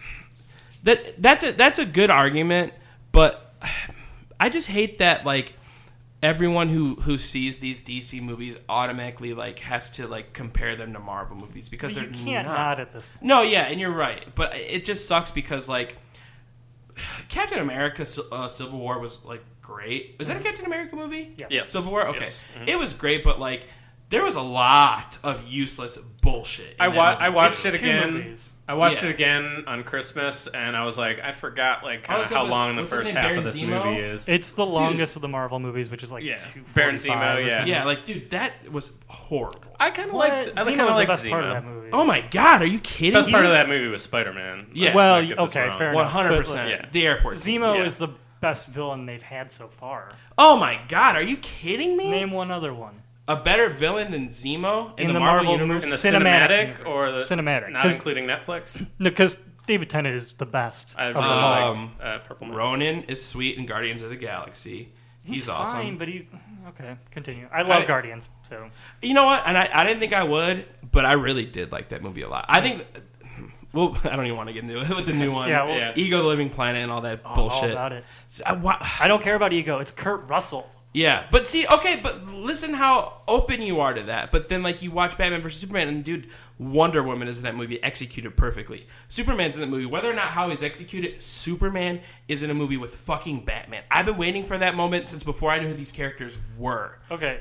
that's a good argument, but I just hate that like everyone who sees these DC movies automatically like has to like compare them to Marvel movies, because You they're can't not. not at this point. No, yeah, and you're right, but it just sucks because like Captain America: Civil War was like great. Was that a Captain America movie? Yeah. Yes. Civil War. Okay, Yes. it was great, but like there was a lot of useless bullshit. I watched Two it again. movies. I watched Yeah. it again on Christmas, and I was like, I forgot like Oh, kinda is it how with- long the what's his first name, half Baron of this Zemo? movie is. It's the longest of the Marvel movies, which is like Yeah. 2:45 Baron or Zemo, something. yeah. Yeah, like dude, that was horrible. I kind of What? liked. I Zemo kind of was the liked best part of that Zemo. movie. Oh my god, are you kidding? Best part me? of that movie was Spider-Man. Yes. Well, Let's not get this okay, wrong. fair enough. 100%. Yeah. The airport. scene. Zemo Yeah. is the best villain they've had so far. Oh my god, are you kidding me? Name one other one. A better villain than Zemo in, In the the Marvel, Marvel universe? In the Cinematic cinematic, or the Cinematic. not 'Cause- including Netflix. No, because David Tennant is the best. I of really them all. liked Purple Man. Ronan is sweet in Guardians of the Galaxy. He's awesome. Fine, but he's okay. Continue. I love I- Guardians, so You know what? And I didn't think I would, but I really did like that movie a lot. I think. Well, I don't even want to get into it with the new one. Yeah, well- Yeah. Ego, the Living Planet, and all that all bullshit. about it. So, I don't care about Ego. It's Kurt Russell. yeah, but see, okay, but listen how open you are to that. But then, like, you watch Batman vs Superman, and dude, Wonder Woman is in that movie, executed perfectly. Superman's in the movie, whether or not how he's executed. Superman is in a movie with fucking Batman. I've been waiting for that moment since before I knew who these characters were. Okay,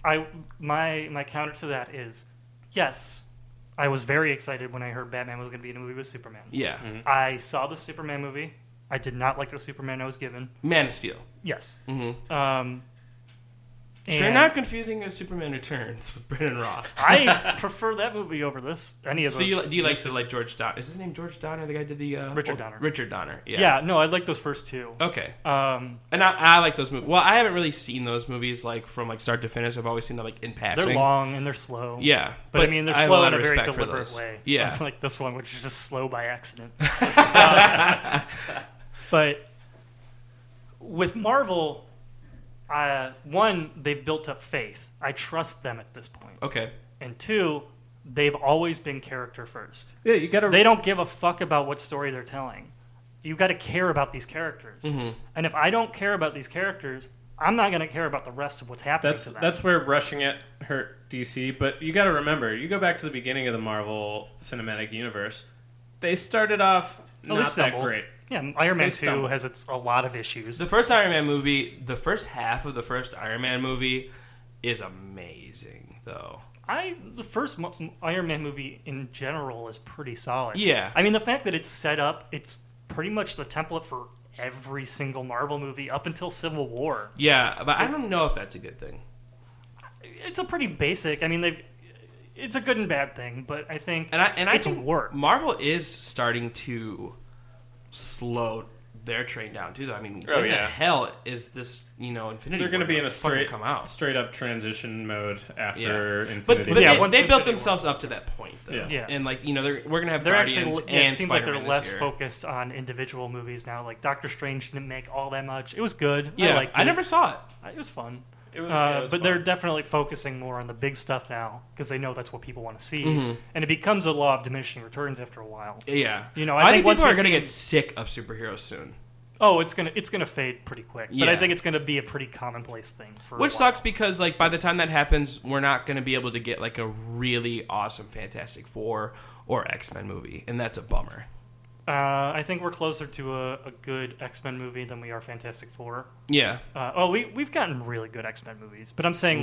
my counter to that is yes. I was very excited when I heard Batman was going to be in a movie with Superman. Yeah, I saw the Superman movie. I did not like the Superman I was given. Man of Steel. Yes. Mm-hmm. Sure, And not confusing with Superman Returns with Brandon Roth. I prefer that movie over this. Any of So those. do you like the like George Donner? Is his name George Donner? The guy who did the Richard Donner. Richard Donner. Yeah. Yeah, no, I like those first two. Okay. Um, And I like those movies. Well, I haven't really seen those movies like from like start to finish. I've always seen them like in passing. they're long and they're slow. Yeah, But I mean, they're I have slow lot in a of very respect for deliberate those. way. Yeah. Like this one, which is just slow by accident. But with Marvel, one, they've built up faith. I trust them at this point. Okay. And two, they've always been character first. Yeah, you gotta. They don't give a fuck about what story they're telling. You got to care about these characters. Mm-hmm. And if I don't care about these characters, I'm not going to care about the rest of what's happening to them. That's where rushing it hurt DC. But you got to remember, you go back to the beginning of the Marvel Cinematic Universe, they started off not that great. Yeah, Iron Man 2 has a lot of issues. The first Iron Man movie, the first half of the first Iron Man movie is amazing, though. The first Iron Man movie in general is pretty solid. Yeah. I mean, the fact that it's set up, it's pretty much the template for every single Marvel movie up until Civil War. Yeah, but I don't know if that's a good thing. It's a pretty basic. I mean, it's a good and bad thing, but I think I it's think worked. Marvel is starting to slow their train down too, though. I mean, Oh, when the yeah. hell is this? Infinity. They're going to War be in a fucking come out. straight up transition mode after But Infinity. they once built Infinity themselves up to that point, though. Yeah. Yeah. And we're gonna have They're Guardians actually. and It seems like Spider-Man they're less this year. focused on individual movies now. Like Doctor Strange didn't make all that much. It was good. Yeah, I liked it. I never saw it. It was fun. It was But fun. they're definitely focusing more on the big stuff now because they know that's what people want to see, Mm-hmm. and it becomes a law of diminishing returns after a while. Yeah, I I think think once people are we gonna see- get sick of superheroes soon. Oh, it's gonna fade pretty quick, but I Yeah. think it's gonna be a pretty commonplace thing for a Which while. sucks because by the time that happens, we're not going to be able to get a really awesome Fantastic Four or X-Men movie, and that's a bummer. I think we're closer to a good X-Men movie than we are Fantastic Four. Yeah. We've gotten really good X-Men movies, but I'm saying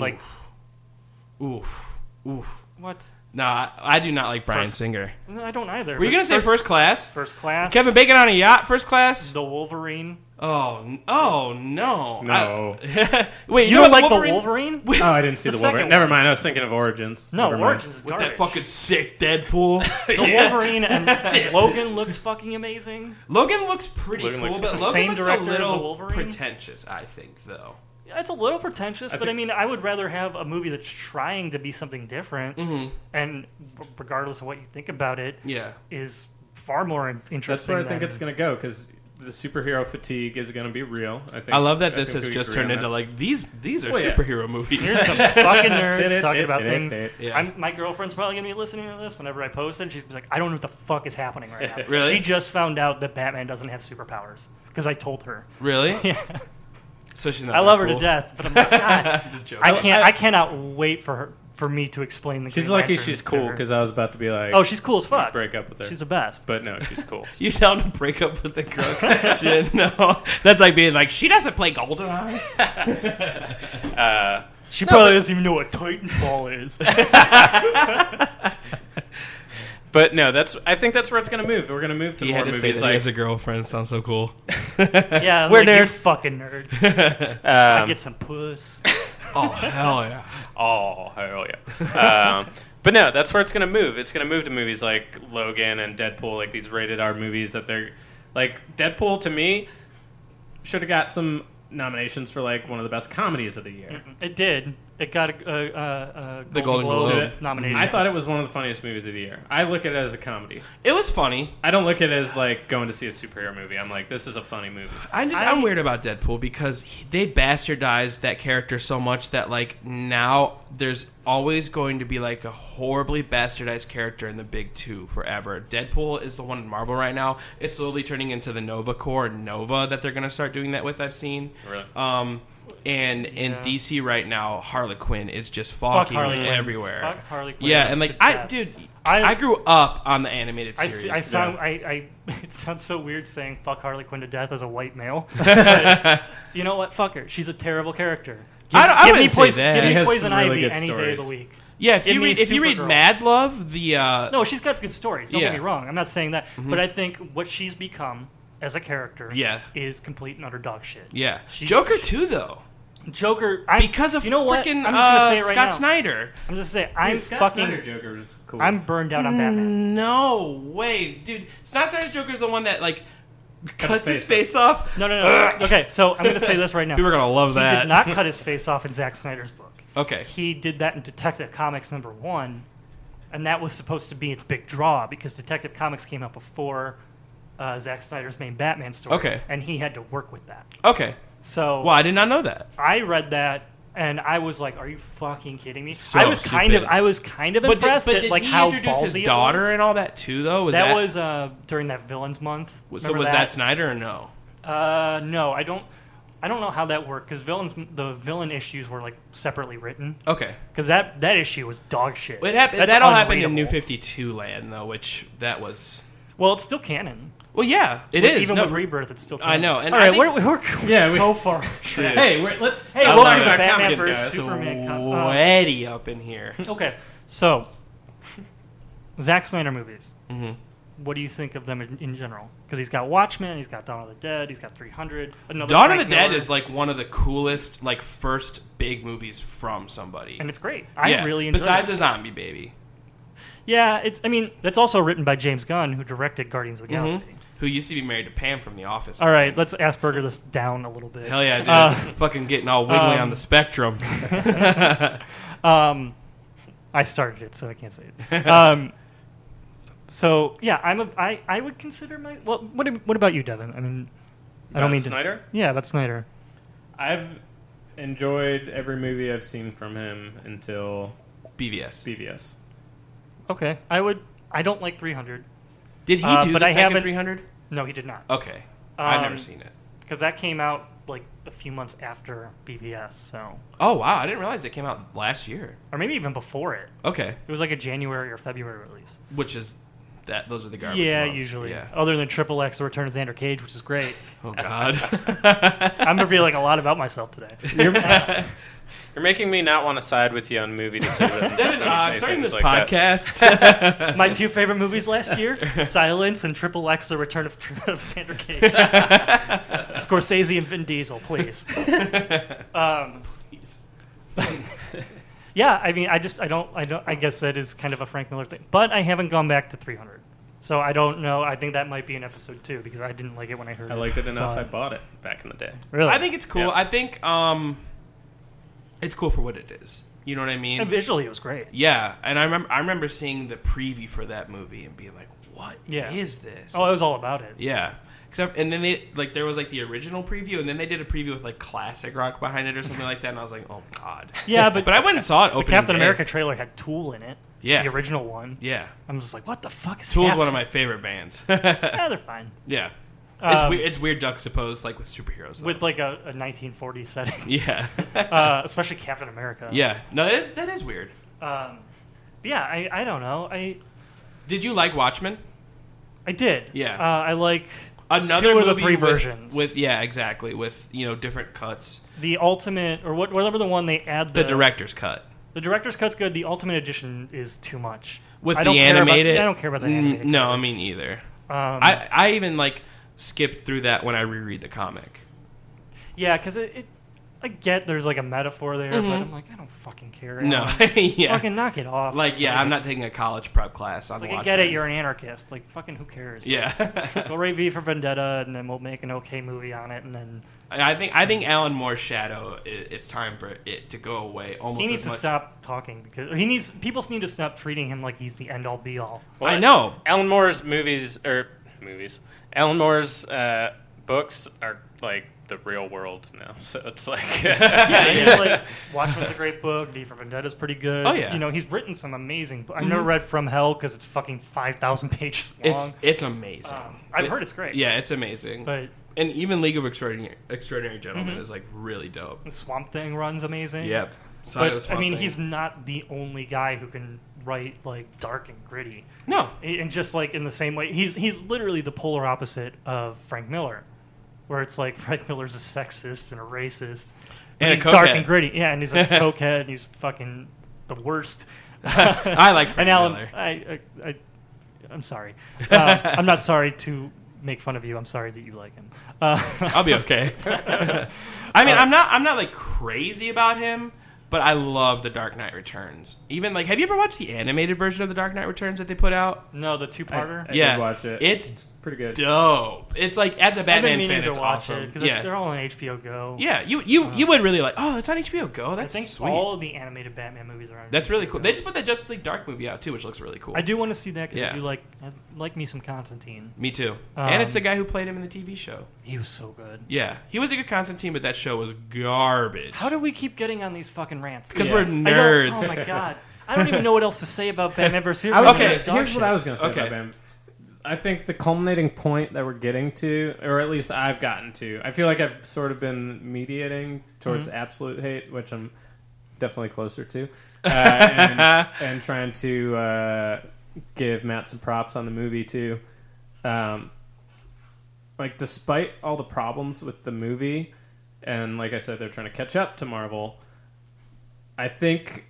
Oof. what? Nah, I do not like Bryan First- Singer. No, I don't either. Were you going to say First Class? First Class? Kevin Bacon on a yacht, First Class? the Wolverine. Oh no. No. Wait, You know don't what like the Wolverine? Oh, I didn't see The the second Wolverine. one. Never mind. I was thinking of Origins. No, Never mind. Origins is With garbage. that fucking sick Deadpool. The Wolverine and Logan looks fucking amazing. Logan looks pretty Logan cool, looks- but It's the Logan same looks a director as the little Wolverine? pretentious, I think, though. Yeah, it's a little pretentious, but I think- mean, I would rather have a movie that's trying to be something different, and regardless of what you think about it, Yeah. is far more interesting. That's where I think than- it's going to go because the superhero fatigue is going to be real. I I love that this think has we just agree turned on into that. these are Well, yeah. superhero movies. Here's some fucking nerds talking about Did it. things. Yeah. My girlfriend's probably gonna be listening to this whenever I post it. And she's like, I don't know what the fuck is happening right now. Really? She just found out that Batman doesn't have superpowers because I told her. Really? Yeah. So she's not. I love her cool. to death, but I'm like, God, Just joking. I cannot wait for me to explain the. She's Green lucky Lantern she's to cool her. because I was about to be like, Oh, she's cool as fuck. break up with her. She's the best. But no, she's cool. You tell him to break up with the girl. She didn't know. That's like being like, she doesn't play GoldenEye. She probably doesn't even know what Titanfall is. But no, I think that's where it's going to move. We're going to move to He more had to say movies that he like has a girlfriend. Sounds so cool. Yeah, We're like, you nerds. fucking nerds. I get some puss. Oh hell yeah. Oh, hell yeah. But no, that's where it's going to move. It's going to move to movies like Logan and Deadpool, like these rated R movies that they're like. Deadpool to me should have got some nominations for like one of the best comedies of the year. It did. It got a The Golden Golden Globe Globe. nomination. I thought it was one of the funniest movies of the year. I look at it as a comedy. It was funny. I don't look at it as like going to see a superhero movie. I'm like, this is a funny movie. I'm weird about Deadpool because they bastardized that character so much that like now there's always going to be like a horribly bastardized character in the big two forever. Deadpool is the one in Marvel right now. It's slowly turning into the Nova Corps and Nova that they're going to start doing that with. I've seen. Really? And in Yeah. DC right now, Harley Quinn is just Fuck fucking Harley Quinn. everywhere. Fuck Harley Quinn. Yeah, and like Yeah. I grew up on the animated I, series. I sound I it sounds so weird saying fuck Harley Quinn to death as a white male. But you know what? Fuck her. She's a terrible character. I give me wouldn't say poison, that. Give She me has Poison some really Ivy good any day of stories. the week. Yeah, if Give you me read Supergirl. Mad Love, the No, she's got good stories. Don't Yeah. get me wrong. I'm not saying that, but I think what she's become as a character, Yeah. is complete and utter dog shit. yeah, She- Joker too though, Joker, because of you know what? freaking I'm just gonna say it right Scott now. Snyder. I'm just saying I'm Scott fucking. Snyder Joker is cool. I'm burned out on Batman. No way, dude. Scott Snyder's Joker is the one that like cuts his his face off. No. Okay, so I'm gonna say this right now. People are gonna love He that. did not cut his face off in Zack Snyder's book. Okay. He did that in Detective Comics #1, and that was supposed to be its big draw because Detective Comics came out before Zack Snyder's main Batman story. Okay. And he had to work with that. Okay. So Well, I did not know that. I read that and I was like, "Are you fucking kidding me?" So I was kind stupid. of impressed but at did like he how introduce his ballsy it daughter was. and all that too, though? That was during that Villains Month. so Remember was that Snyder or no? No, I don't. I don't know how that worked because the villain issues were like separately written. Okay. Because that issue was dog shit. Well, that That's all happened in New unreadable. 52 land, though, which that was... Well, it's still canon. Well, yeah, it is. Even No, with Rebirth, it's still canon. I know. And all I right, think- we're so far. Hey, let's Hey, stop welcome talking to about Batman comics, versus guys. Superman. Sweaty up in here. Okay, so Zack Snyder movies. Mm-hmm. What do you think of them in general? Because he's got Watchmen, he's got Dawn of the Dead, he's got 300. Another Dawn of Frank the Dead Miller, is like one of the coolest, like, first big movies from somebody. and it's great. I really enjoy Besides it. a zombie baby, Yeah, it's also written by James Gunn, who directed Guardians of the Galaxy. who used to be married to Pam from The Office. All right, let's Asperger this down a little bit. Hell yeah, dude. Fucking getting all wiggly on the spectrum. I started it, so I can't say it. So yeah, I would consider my. Well, what about you, Devin? I mean, I don't mean Snyder? to. Yeah, about Snyder. I've enjoyed every movie I've seen from him until BVS. BVS. Okay, I don't like 300. Did he do but the I second haven't- 300? No, he did not. Okay. I've never Um, seen it. Because that came out like a few months after BVS, so Oh, wow. I didn't realize it came out last year. or maybe even before it. Okay. It was like a January or February release. Which is that? Those are the garbage Yeah, months. usually. Yeah. Other than Triple X, The Return of Xander Cage, which is great. Oh, God. I'm revealing a lot about myself today. You're making me not want to side with you on movie decisions. when you say I'm starting things this like that. podcast. My two favorite movies last year: Silence and Triple X: The Return of Xander Cage. Scorsese and Vin Diesel, please. Yeah, I mean, I don't. I guess that is kind of a Frank Miller thing, but I haven't gone back to 300, so I don't know. I think that might be an episode 2 because I didn't like it when I heard it. I liked it enough. So, I bought it back in the day. really. I think it's cool. Yeah. I think it's cool for what it is. You know what I mean? And visually, it was great. Yeah, and I remember seeing the preview for that movie and being like, "What is Yeah. this?" Oh, it was all about it. Yeah. And then there was like the original preview, and then they did a preview with like classic rock behind it or something like that, and I was like, "Oh God." Yeah, but I went and saw it. the Opening Captain day. America trailer had Tool in it. Yeah. The original one. Yeah. I'm just like, what the fuck is Tool's happening? one of my favorite bands. Yeah, they're fine. Yeah. Um, It's weird juxtaposed like with superheroes. Though. With like a 1940s setting. yeah. Especially Captain America. Yeah. No, that is weird. Yeah, I don't know. Did you like Watchmen? I did. Yeah. I like Another two of movie the three with, versions. with exactly with different cuts. The ultimate or whatever the one they add The director's cut The director's cut's good. The ultimate edition is too much. with I don't the care about- animated. I don't care about the animated. No, I coverage. mean either. Um, I even like skipped through that when I reread the comic. yeah, because I get there's like a metaphor there, but I'm like, I don't fucking care. No, Alan. yeah, Fucking knock it off. like yeah, I'm not taking a college prep class on Like, I Watchmen. get it. You're an anarchist. Like, fucking who cares? Yeah, Go rate V for Vendetta, and then we'll make an okay movie on it, and then I think Alan Moore's shadow. It's time for it to go away. Almost he needs as to much. stop talking because people need to stop treating him like he's the end all be all. I know. Alan Moore's Alan Moore's books are like the real world now, so it's like Yeah, like Watchmen's a great book. V for Vendetta's pretty good. Oh, yeah. You know, he's written some amazing. I've never read From Hell because it's fucking 5,000 pages long. It's amazing. I've heard it's great. Yeah, it's amazing. But And even League of Extraordinary Gentlemen is like really dope. the Swamp Thing runs amazing. Yep. Saga of the But I Swamp mean, Thing. he's not the only guy who can write like dark and gritty. no. And just like in the same way, he's literally the polar opposite of Frank Miller, where it's like Frank Miller's a sexist and a racist, but And a he's dark cokehead. and gritty. Yeah, and he's a cokehead, and he's fucking the worst. I like Frank And Alan, Miller. I'm sorry. I'm not sorry to make fun of you. I'm sorry that you like him. I'll be okay. I mean, I'm not like crazy about him, but I love The Dark Knight Returns. Even like, have you ever watched the animated version of The Dark Knight Returns that they put out? No, the two-parter. I Yeah. did watch it. It's pretty good. dope. It's like as a I've Batman been meaning fan, to it's watch awesome. it because Yeah, they're all on HBO Go. yeah. You would really like. Oh, it's on HBO Go. I That's think sweet. all of the animated Batman movies are on. That's HBO really cool. Go. They just put that Justice League Dark movie out too, which looks really cool. I do want to see that because Yeah. I like me some Constantine. Me too. And it's the guy who played him in the TV show. He was so good. Yeah, he was a good Constantine, but that show was garbage. How do we keep getting on these fucking rants? Because Yeah. we're I don't- nerds. Oh my god. I don't even know what else to say about Batman vs. I was Superman. gonna, here's what I was going to say Okay. about Batman. I think the culminating point that we're getting to, or at least I've gotten to, I feel like I've sort of been mediating towards absolute hate, which I'm definitely closer to, and trying to give Matt some props on the movie too. Like, despite all the problems with the movie, and like I said, they're trying to catch up to Marvel, I think,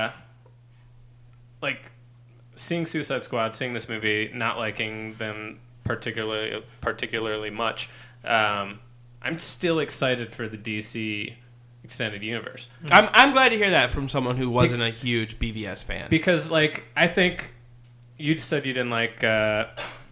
like, seeing Suicide Squad, seeing this movie, not liking them particularly much, I'm still excited for the DC extended universe. I'm glad to hear that from someone who wasn't a huge BVS fan. Because, like, I think you said you didn't like the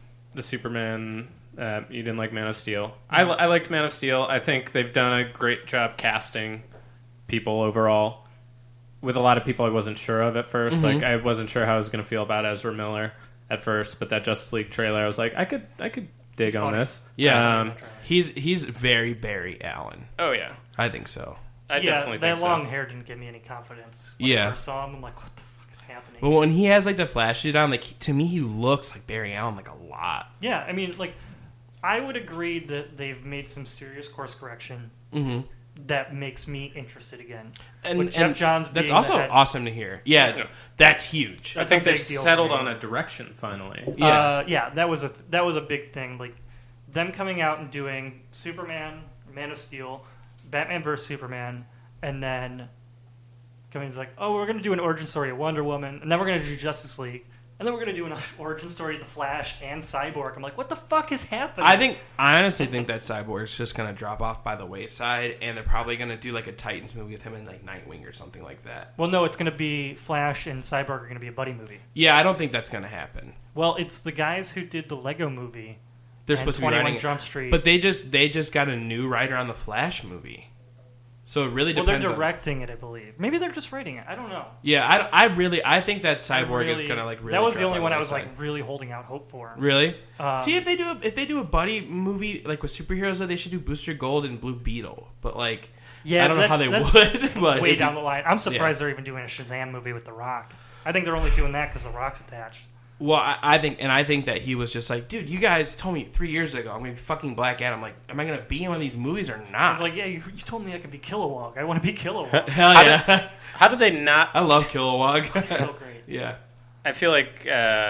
Superman. You didn't like Man of Steel. I liked Man of Steel. I think they've done a great job casting people overall. With a lot of people I wasn't sure of at first. Like, I wasn't sure how I was going to feel about Ezra Miller at first, but that Justice League trailer, I was like, I could dig on this. Yeah. He's very Barry Allen. Oh, yeah. I think so. I definitely think that so. long hair didn't give me any confidence. When I first saw him, I'm like, what the fuck is happening? But when he has, like, the flash suit on, like, to me, he looks like Barry Allen, like, a lot. Yeah, I mean, like, I would agree that they've made some serious course correction that makes me interested again. And with Jeff Johns being that's also the head, awesome to hear. Yeah, that's huge. I think they've big deal settled for me. on a direction finally. Yeah. that was a big thing. Like, them coming out and doing Superman, Man of Steel, Batman vs Superman, and then coming like, oh, we're going to do an origin story of Wonder Woman, and then we're going to do Justice League. And then we're going to do an origin story of The Flash and Cyborg. I'm like, what the fuck is happening? I honestly think that Cyborg's just going to drop off by the wayside, and they're probably going to do, like, a Titans movie with him and, like, Nightwing or something like that. Well, no, it's going to be Flash and Cyborg are going to be a buddy movie. Yeah, I don't think that's going to happen. Well, it's the guys who did the Lego movie. They're and supposed to be 21 writing Jump Street. But they just got a new writer on the Flash movie. So it really well, depends. they're directing it, I believe. Maybe they're just writing it. I don't know. Yeah, I think that Cyborg is gonna like really. That was the drop only by one I was wayside. like really holding out hope for. Really? See if they do a buddy movie like with superheroes, they should do Booster Gold and Blue Beetle. But like, yeah, I don't know how they that's would. But way down the line. I'm surprised they're even doing a Shazam movie with The Rock. I think they're only doing that because The Rock's attached. Well, I think that he was just like, dude, you guys told me 3 years ago I'm gonna be fucking Black Adam. Like, am I gonna be in one of these movies or not? He's like, yeah, you told me I could be Kilowog. I want to be Kilowog. Hell yeah! How do they not? I love Kilowog. He's so great. Yeah, I feel like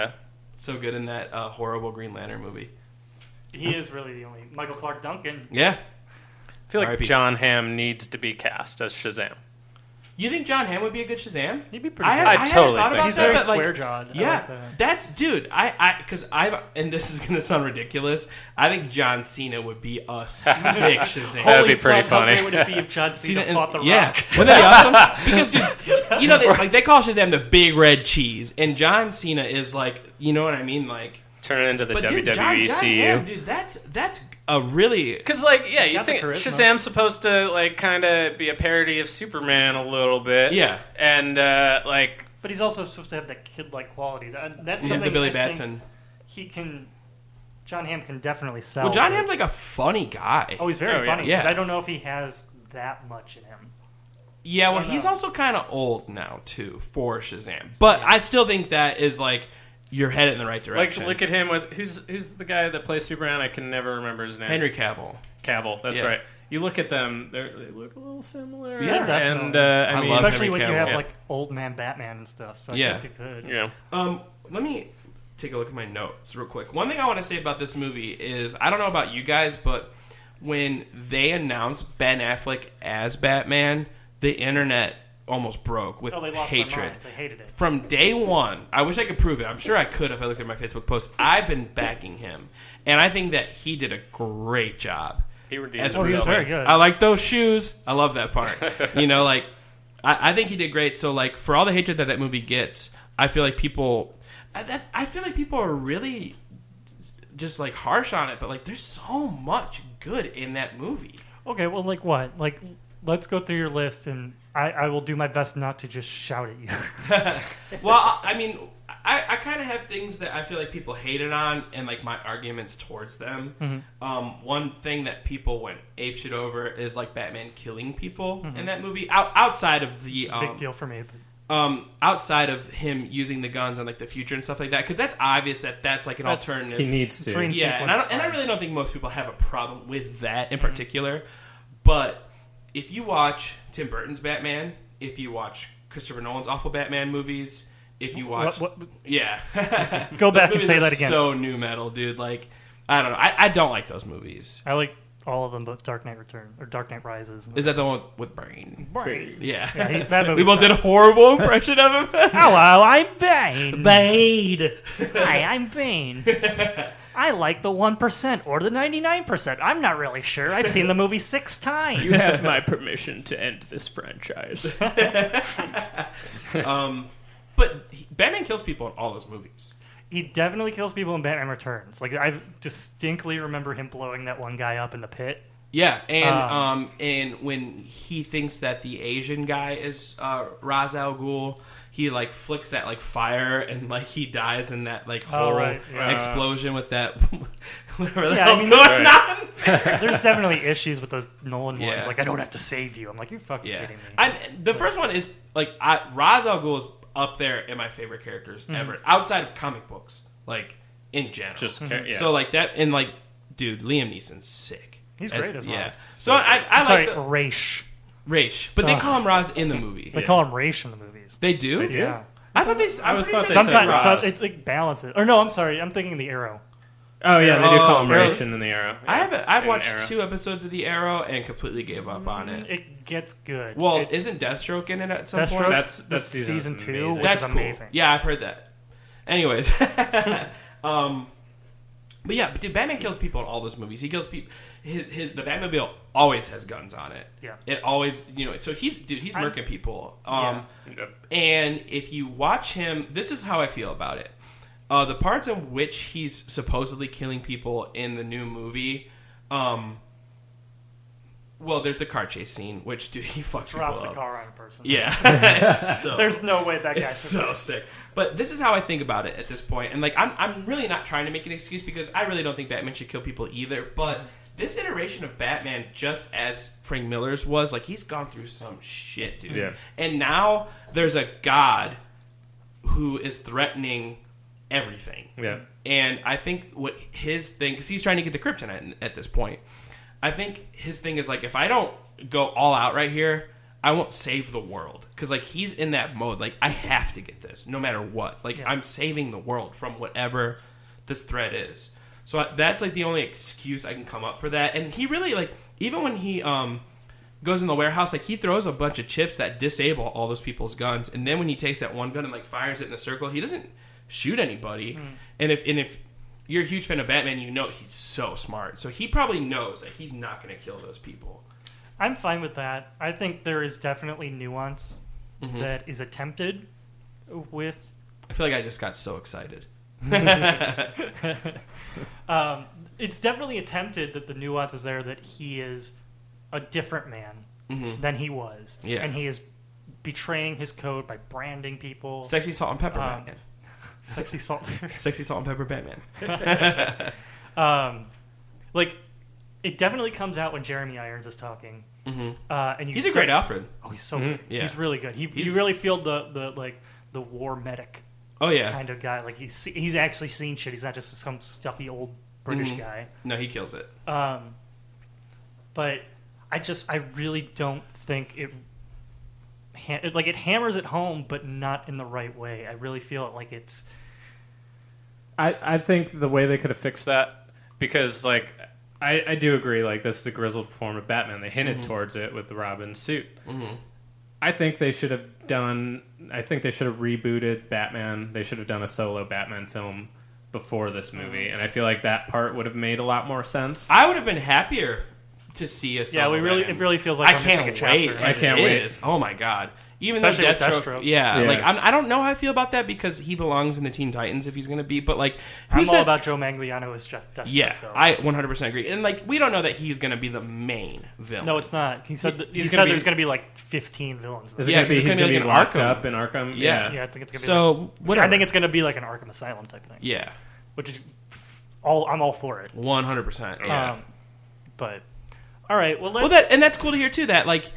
so good in that horrible Green Lantern movie. He is really the only Michael Clark Duncan. Yeah, I feel like R.I.P. John Hamm needs to be cast as Shazam. you think John Hamm would be a good Shazam? He'd be pretty. I good. hadn't totally thought think about He's that, very but, like, square jawed. Yeah, that's dude. Because and this is gonna sound ridiculous. I think John Cena would be a sick Shazam. That'd be pretty funny. How great would it be if John Cena fought The yeah. Rock? Wouldn't that be awesome? Because dude, you know, they call Shazam the big red cheese, and John Cena is like, you know what I mean, like. Turn it into the But WWE dude, John CU. Hamm, dude, that's a really. Because, like, yeah, you got the think charisma. Shazam's supposed to, like, kind of be a parody of Superman a little bit. Yeah. And, like... But he's also supposed to have that kid-like quality. That's Yeah, something the Billy I think Batson. he can. John Hamm can definitely sell. Well, John Hamm's like a funny guy. Oh, he's very Oh, funny. yeah. But I don't know if he has that much in him. Yeah, well, don't he's know. also kind of old now too for Shazam. But I still think that is like you're headed in the right Like, direction. look at him with... Who's the guy that plays Superman? I can never remember his name. Henry Cavill. Cavill, that's Yeah. right. You look at them, they look a little similar. Yeah, definitely. And, I mean... love Especially Henry when you Cavill. have Yeah. like old man Batman and stuff. So I Yeah. guess you could. Yeah. Let me take a look at my notes real quick. One thing I want to say about this movie is I don't know about you guys, but when they announced Ben Affleck as Batman, the internet almost broke with Oh, they lost their hatred. minds. They hated it. From day one, I wish I could prove it. I'm sure I could if I looked at my Facebook post. I've been backing him, and I think that he did a great job. He redeemed As Oh, he was himself. very good. I like those shoes. I love that part. You know, like I think he did great. So, like, for all the hatred that movie gets, I feel like people are really just like harsh on it. But like, there's so much good in that movie. Okay, well, like what? Like, let's go through your list, and I will do my best not to just shout at you. Well, I mean, I kind of have things that I feel like people hated on, and like my arguments towards them. One thing that people went apeshit over is like Batman killing people in that movie. Outside of the Big deal for me. But outside of him using the guns on like the future and stuff like that, because that's obvious that's like an alternative. He needs to. Dream Yeah, sequence and I fine. really don't think most people have a problem with that in particular. But if you watch Tim Burton's Batman, if you watch Christopher Nolan's awful Batman movies, if you watch, yeah, Go back Those and say movies that are again. So new metal, dude. Like, I don't know. I don't like those movies. I like all of them, but Dark Knight Return or Dark Knight Rises. Is that the one with Bane? Yeah. That movie We both did a sucks. horrible impression of him. Hello, I'm Bane. Bane. Hi, I'm Bane. I like the 1% or the 99%. I'm not really sure. I've seen the movie 6 times. You have my permission to end this franchise. But Batman kills people in all those movies. He definitely kills people in Batman Returns. Like, I distinctly remember him blowing that one guy up in the pit. Yeah, and when he thinks that the Asian guy is Ra's al Ghul, he like flicks that like fire and like he dies in that like whole right, yeah. explosion with that whatever the Yeah, I hell's mean, going on. There's definitely issues with those Nolan Yeah. ones. Like, I don't have to save you. I'm like, you're fucking Yeah, kidding me. the first one is like Ra's al Ghul is up there in my favorite characters ever, outside of comic books, like in general. Yeah. So like that, and like, dude, Liam Neeson's sick. He's great as well. Yeah. So I Sorry, like the Raish. Raish, but they call him Ra's in the movie. They call him Raish in the movies. They do. They do? Yeah. I thought they. I always thought they said said Sometimes Ra's. it's like balances. Or no, I'm sorry. I'm thinking the Arrow. Oh yeah, they do call him Arrow. Ration in the Arrow. I've watched Arrow. 2 episodes of The Arrow and completely gave up on it. It gets good. Well, isn't Deathstroke in it at some Deathstroke's point? That's this season season is 2, amazing. which That's is cool. amazing. Yeah, I've heard that. Anyways, but yeah, dude, Batman kills people in all those movies. He kills people. The Batmobile always has guns on it. Yeah. It always, so he's murking people. Yeah. And if you watch him, this is how I feel about it. The parts in which he's supposedly killing people in the new movie, well, there's the car chase scene, which, dude, he fucks Drops people a up. car on a person. Yeah. It's so- There's no way that guy it's so sick. But this is how I think about it at this point. And, like, I'm really not trying to make an excuse because I really don't think Batman should kill people either. But this iteration of Batman, just as Frank Miller's was, like, he's gone through some shit, dude. Yeah. And now there's a god who is threatening everything. Yeah. And I think what his thing, because he's trying to get the kryptonite at this point, I think his thing is like, if I don't go all out right here, I won't save the world. Because like he's in that mode, like I have to get this no matter what. Like I'm saving the world from whatever this threat is. So that's like the only excuse I can come up for that. And he really like, even when he goes in the warehouse, like he throws a bunch of chips that disable all those people's guns. And then when he takes that one gun and like fires it in a circle, he doesn't shoot anybody. And if you're a huge fan of Batman, you know he's so smart. So he probably knows that he's not going to kill those people. I'm fine with that. I think there is definitely nuance that is attempted with. I feel like I just got so excited. It's definitely attempted that the nuance is there that he is a different man than he was. Yeah. And he is betraying his code by branding people. Sexy Salt and Pepper Batman. Sexy salt. Sexy Salt and Pepper Batman. Like, it definitely comes out when Jeremy Irons is talking. And you He's a great Alfred. Oh, he's so good. Yeah. He's really good. You He's- really feel the war medic Oh, yeah. kind of guy. Like, he's actually seen shit. He's not just some stuffy old British guy. No, he kills it. But I really don't think it hammers it home, but not in the right way. I really feel like it's. I think the way they could have fixed that, because like I do agree, like this is a grizzled form of Batman. They hinted towards it with the Robin suit. I think they should have rebooted Batman. They should have done a solo Batman film before this movie, and I feel like that part would have made a lot more sense. I would have been happier to see a solo Batman. it really feels like I we're missing a can't chapter. wait. I can't wait. Is. Oh my god! Even Especially though with Deathstroke, Deathstroke. yeah, Yeah. like I don't know how I feel about that because he belongs in the Teen Titans if he's going to be. But like, who I'm said, all about Joe Manganiello as Jeff Deathstroke, yeah, though. I 100% agree. And like, we don't know that he's going to be the main villain. No, it's not. He said He's gonna be- there's going to be like 15 villains. Is it Yeah, gonna be, 'cause it's he's gonna going be to be like an locked Arkham. up in Arkham? Yeah. Yeah, I think it's going to be. So whatever. I think it's going to be like an Arkham Asylum type thing. Yeah, Which is I'm all for it. 100%. Yeah. But all right, well, Well, that's cool to hear too. That like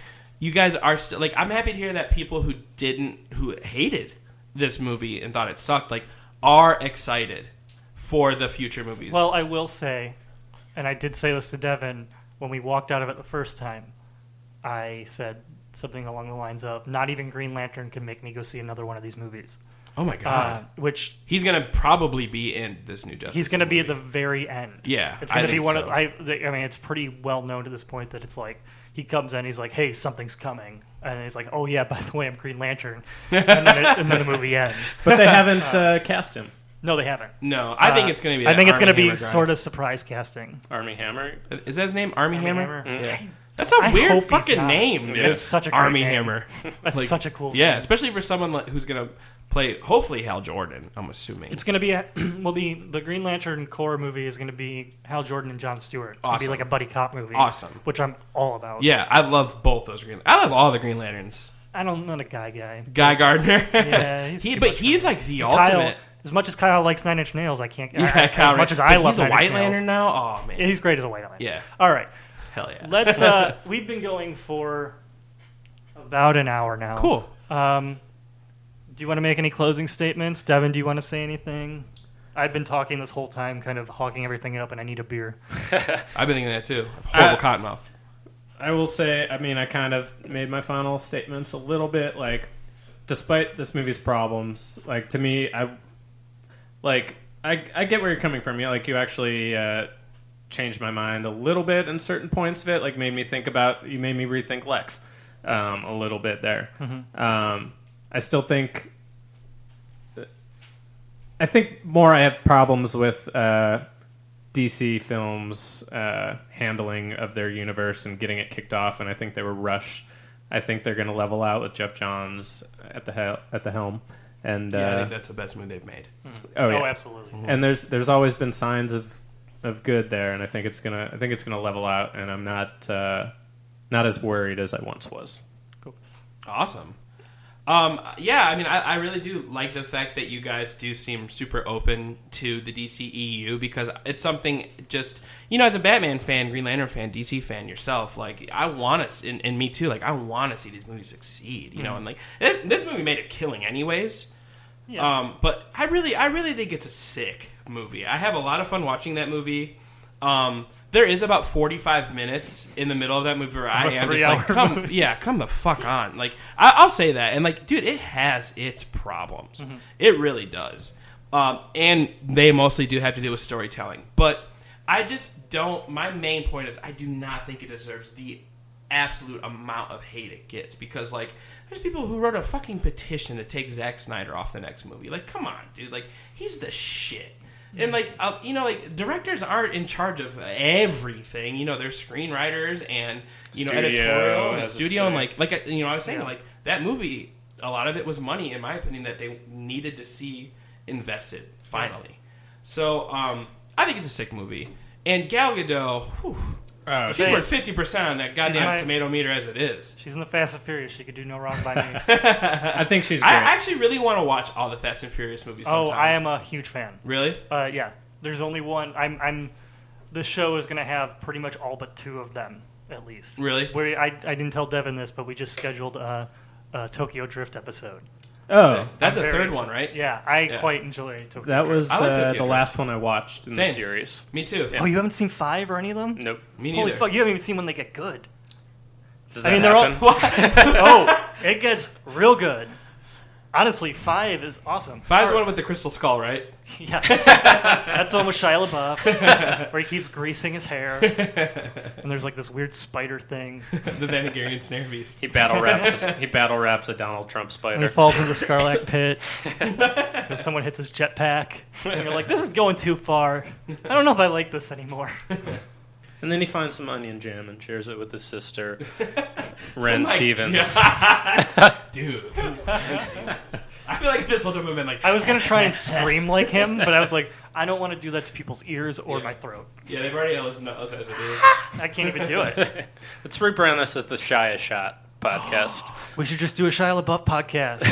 you guys are still like. I'm happy to hear that people who hated this movie and thought it sucked, like, are excited for the future movies. Well, I will say, and I did say this to Devin when we walked out of it the first time. I said something along the lines of, "Not even Green Lantern can make me go see another one of these movies." oh my god, Which he's gonna probably be in this new Justice. he's going to be at movie. the very end. Yeah, It's going to be think one so. of. I mean, it's pretty well known to this point that it's like he comes in, he's like, "Hey, something's coming," and he's like, "Oh yeah, by the way, I'm Green Lantern," and then the movie ends. But they haven't cast him. No, they haven't. No, I think it's going to be. I think it's going to be sort of surprise casting. Army Hammer. Is that his name? Army Hammer? Hammer? Yeah. That's a I weird hope he's fucking not. name. Yeah. It's such a great Army name. Hammer. That's such a cool. Yeah, name. especially for someone who's going to play, hopefully, Hal Jordan. I'm assuming. It's going to be the Green Lantern Corps movie is going to be Hal Jordan and John Stewart. It's going to be Awesome. like a buddy cop movie. Awesome. Which I'm all about. Yeah, I love both those I love all the Green Lanterns. I don't know the guy. Guy Gardner. Yeah, he's too but much he's for me. like the Kyle, ultimate. as much as Kyle likes Nine Inch Nails, I can't. Yeah, Kyle, as much as but I love he's a Nine Inch White Nails. Lantern now. Oh man, Yeah, he's great as a White Lantern. Yeah. All right. hell yeah. Let's. We've been going for about an hour now. Cool. Do you want to make any closing statements, Devin? Do you want to say anything? I've been talking this whole time, kind of hawking everything up, and I need a beer. I've been thinking that too. Horrible cottonmouth. I will say, I mean, I kind of made my final statements a little bit, like, despite this movie's problems, like, to me, I get where you're coming from. You actually changed my mind a little bit in certain points of it, like, you made me rethink Lex a little bit there. Mm-hmm. I still think more I have problems with DC Films' handling of their universe and getting it kicked off, and I think they were rushed. I think they're going to level out with Jeff Johns at the helm. And Yeah, I think that's the best move they've made. oh yeah, Absolutely. and there's always been signs of good there, and I think it's gonna level out, and I'm not as worried as I once was. Awesome. Yeah, I mean, I really do like the fact that you guys do seem super open to the DCEU, because it's something just, as a Batman fan, Green Lantern fan, DC fan yourself, like, I want to, and me too, like, I want to see these movies succeed, and like, this movie made a killing anyways. Yeah. But I really think it's a sick movie. I have a lot of fun watching that movie. There is about 45 minutes in the middle of that movie where I am just like, come the fuck on. Like, I'll say that. And like, dude, it has its problems. Mm-hmm. It really does. And they mostly do have to do with storytelling. But I just don't, my main point is I do not think it deserves the absolute amount of hate it gets, because like, there's people who wrote a fucking petition to take Zack Snyder off the next movie. Like, come on, dude. Like, he's the shit. And, like, like, directors aren't in charge of everything. There's screenwriters and, Studio, editorial and studio. And, say. I was saying, like, that movie, a lot of it was money, in my opinion, that they needed to see invested, finally. So, I think it's a sick movie. And Gal Gadot, she's worth 50% on that goddamn tomato meter as it is. She's in the Fast and Furious. She could do no wrong by me. I think she's great. I actually really want to watch all the Fast and Furious movies sometime. Oh, I am a huge fan. Really? Yeah. There's only one. The show is going to have pretty much all but two of them, at least. Really? I didn't tell Devin this, but we just scheduled a Tokyo Drift episode. Oh, that's I'm the very third one, excited. right? Yeah, I quite enjoy Tokyo that Drift. was I like Tokyo the Drift. last one I watched in Same. the series. Me too. Oh, you haven't seen 5 or any of them? Nope. Me neither. Holy fuck, you haven't even seen when they get good. Does I that mean, they're all. happen? Oh, it gets real good. Honestly, 5 is awesome. 5's the one with the crystal skull, right? Yes. That's the one with Shia LaBeouf, where he keeps greasing his hair. And there's like this weird spider thing. The Vanagarian snare beast. He battle raps a Donald Trump And he spider. falls into the Scarlet Pit because someone hits his jetpack. And you're like, this is going too far. I don't know if I like this anymore. And then he finds some onion jam and shares it with his sister, Ren Stevens. Dude. I feel like this whole time I've been like... I was going to try and scream like him, but I was like, I don't want to do that to people's ears or my throat. Yeah, they've already listened to us as it is. I can't even do it. Let's rebrand this as the Shia Shot podcast. We should just do a Shia LaBeouf podcast.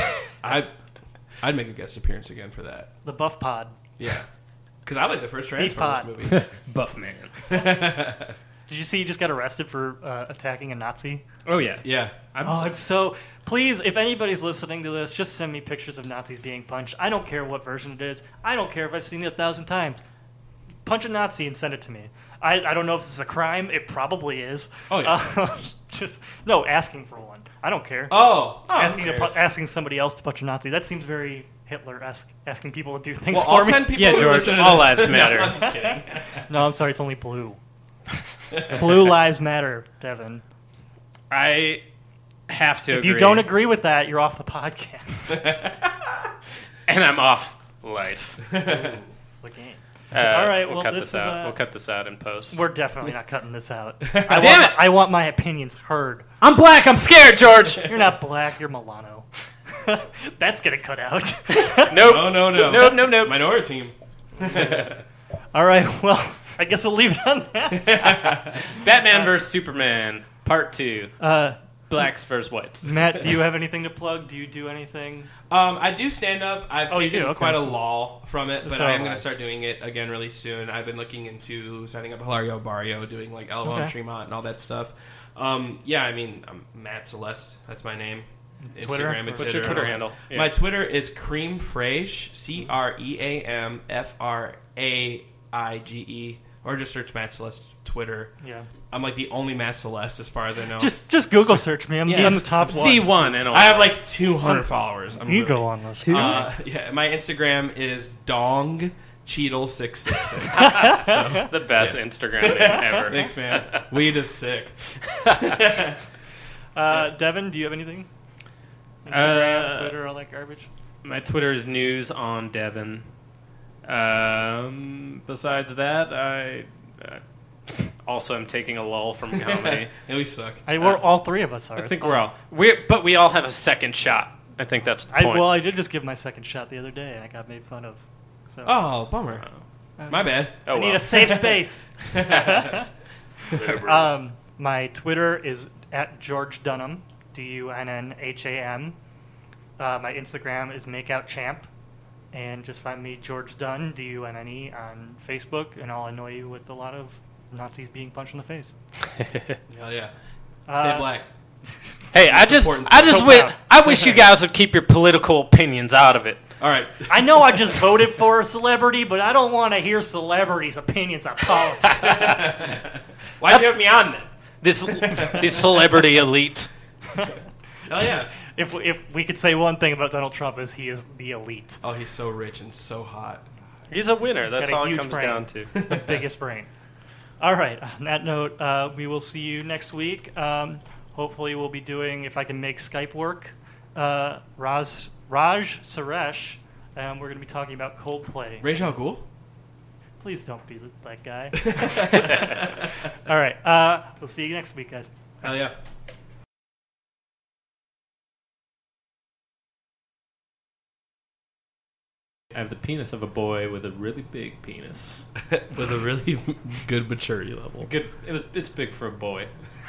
I'd make a guest appearance again for that. The Buff Pod. Yeah. Because I like the first Beef Transformers movie. Buff man. Did you see he just got arrested for attacking a Nazi? Oh yeah. Yeah. I'm so... Please, if anybody's listening to this, just send me pictures of Nazis being punched. I don't care what version it is. I don't care if I've seen it 1,000 times. Punch a Nazi and send it to me. I don't know if this is a crime. It probably is. Oh, yeah. Asking for one. I don't care. Asking somebody else to punch a Nazi. That seems very Hitler-esque, asking people to do things Well, for all me. 10 people Yeah, who George, listen to all this- lives matter. No, I'm just kidding. No, I'm sorry. It's only blue. Blue lives matter, Devin. I have to If agree. you don't agree with that, you're off the podcast. And I'm off life. The game. All right, we'll well, cut this this is, out. We'll cut this out in post. We're definitely not cutting this out. Damn it! I want my opinions heard. I'm black. I'm scared, George. You're not black. You're Milano. That's gonna cut out. Nope. No. Nope. Minority team. All right. Well, I guess we'll leave it on that. Batman vs Superman Part 2. Blacks versus whites. Matt, do you have anything to plug? Do you do anything? I do stand up. I've Oh, you taken do? Okay. quite a lull from it, but So I am have going I. to start doing it again really soon. I've been looking into signing up Hilario Barrio, doing like Elmo and Okay. Tremont and all that stuff. Yeah, I mean, I'm Matt Celeste. That's my name. Twitter? Instagram and What's your Twitter handle? Yeah. My Twitter is Creamfrage, CreamFraige, or just search Matt Celeste Twitter. Yeah. I'm like the only Matt Celeste as far as I know. Just Google search me. I'm Yes. on the top one. C1 and all. I have like 200 followers. I'm You really- go on this. Yeah, my Instagram is dongcheadle666. the best Instagram name ever. Thanks, man. Weed is sick. Devin, do you have anything? Instagram, Twitter, all that garbage? My Twitter is news on Devin. Besides that, I also am taking a lull from comedy. Yeah, we suck. We're all three of us are. I It's think fine. but we all have a second shot. I think that's the point. I did just give my second shot the other day, and I got made fun of. So Oh, bummer. My bad. Oh, I need well. a safe space. My Twitter is at George Dunham, DUNNHAM. My Instagram is MakeOutChamp. And just find me, George Dunn, DUNNE, on Facebook, and I'll annoy you with a lot of Nazis being punched in the face. Hell yeah. Stay black. Hey, I important. wish you guys would keep your political opinions out of it. All right. I know I just voted for a celebrity, but I don't want to hear celebrities' opinions on politics. Why'd you have me on then? This celebrity elite. Hell yeah. If we could say one thing about Donald Trump is he is the elite. Oh, he's so rich and so hot. He's a winner. He's That's got a all it huge comes brain. down to. The biggest brain. All right. On that note, we will see you next week. Hopefully, we'll be doing, if I can make Skype work, Raj Suresh. We're going to be talking about Coldplay. Ra's al Ghul? Please don't be that guy. All right. We'll see you next week, guys. Hell yeah. I have the penis of a boy with a really big penis. With a really good maturity level. Good. It's big for a boy.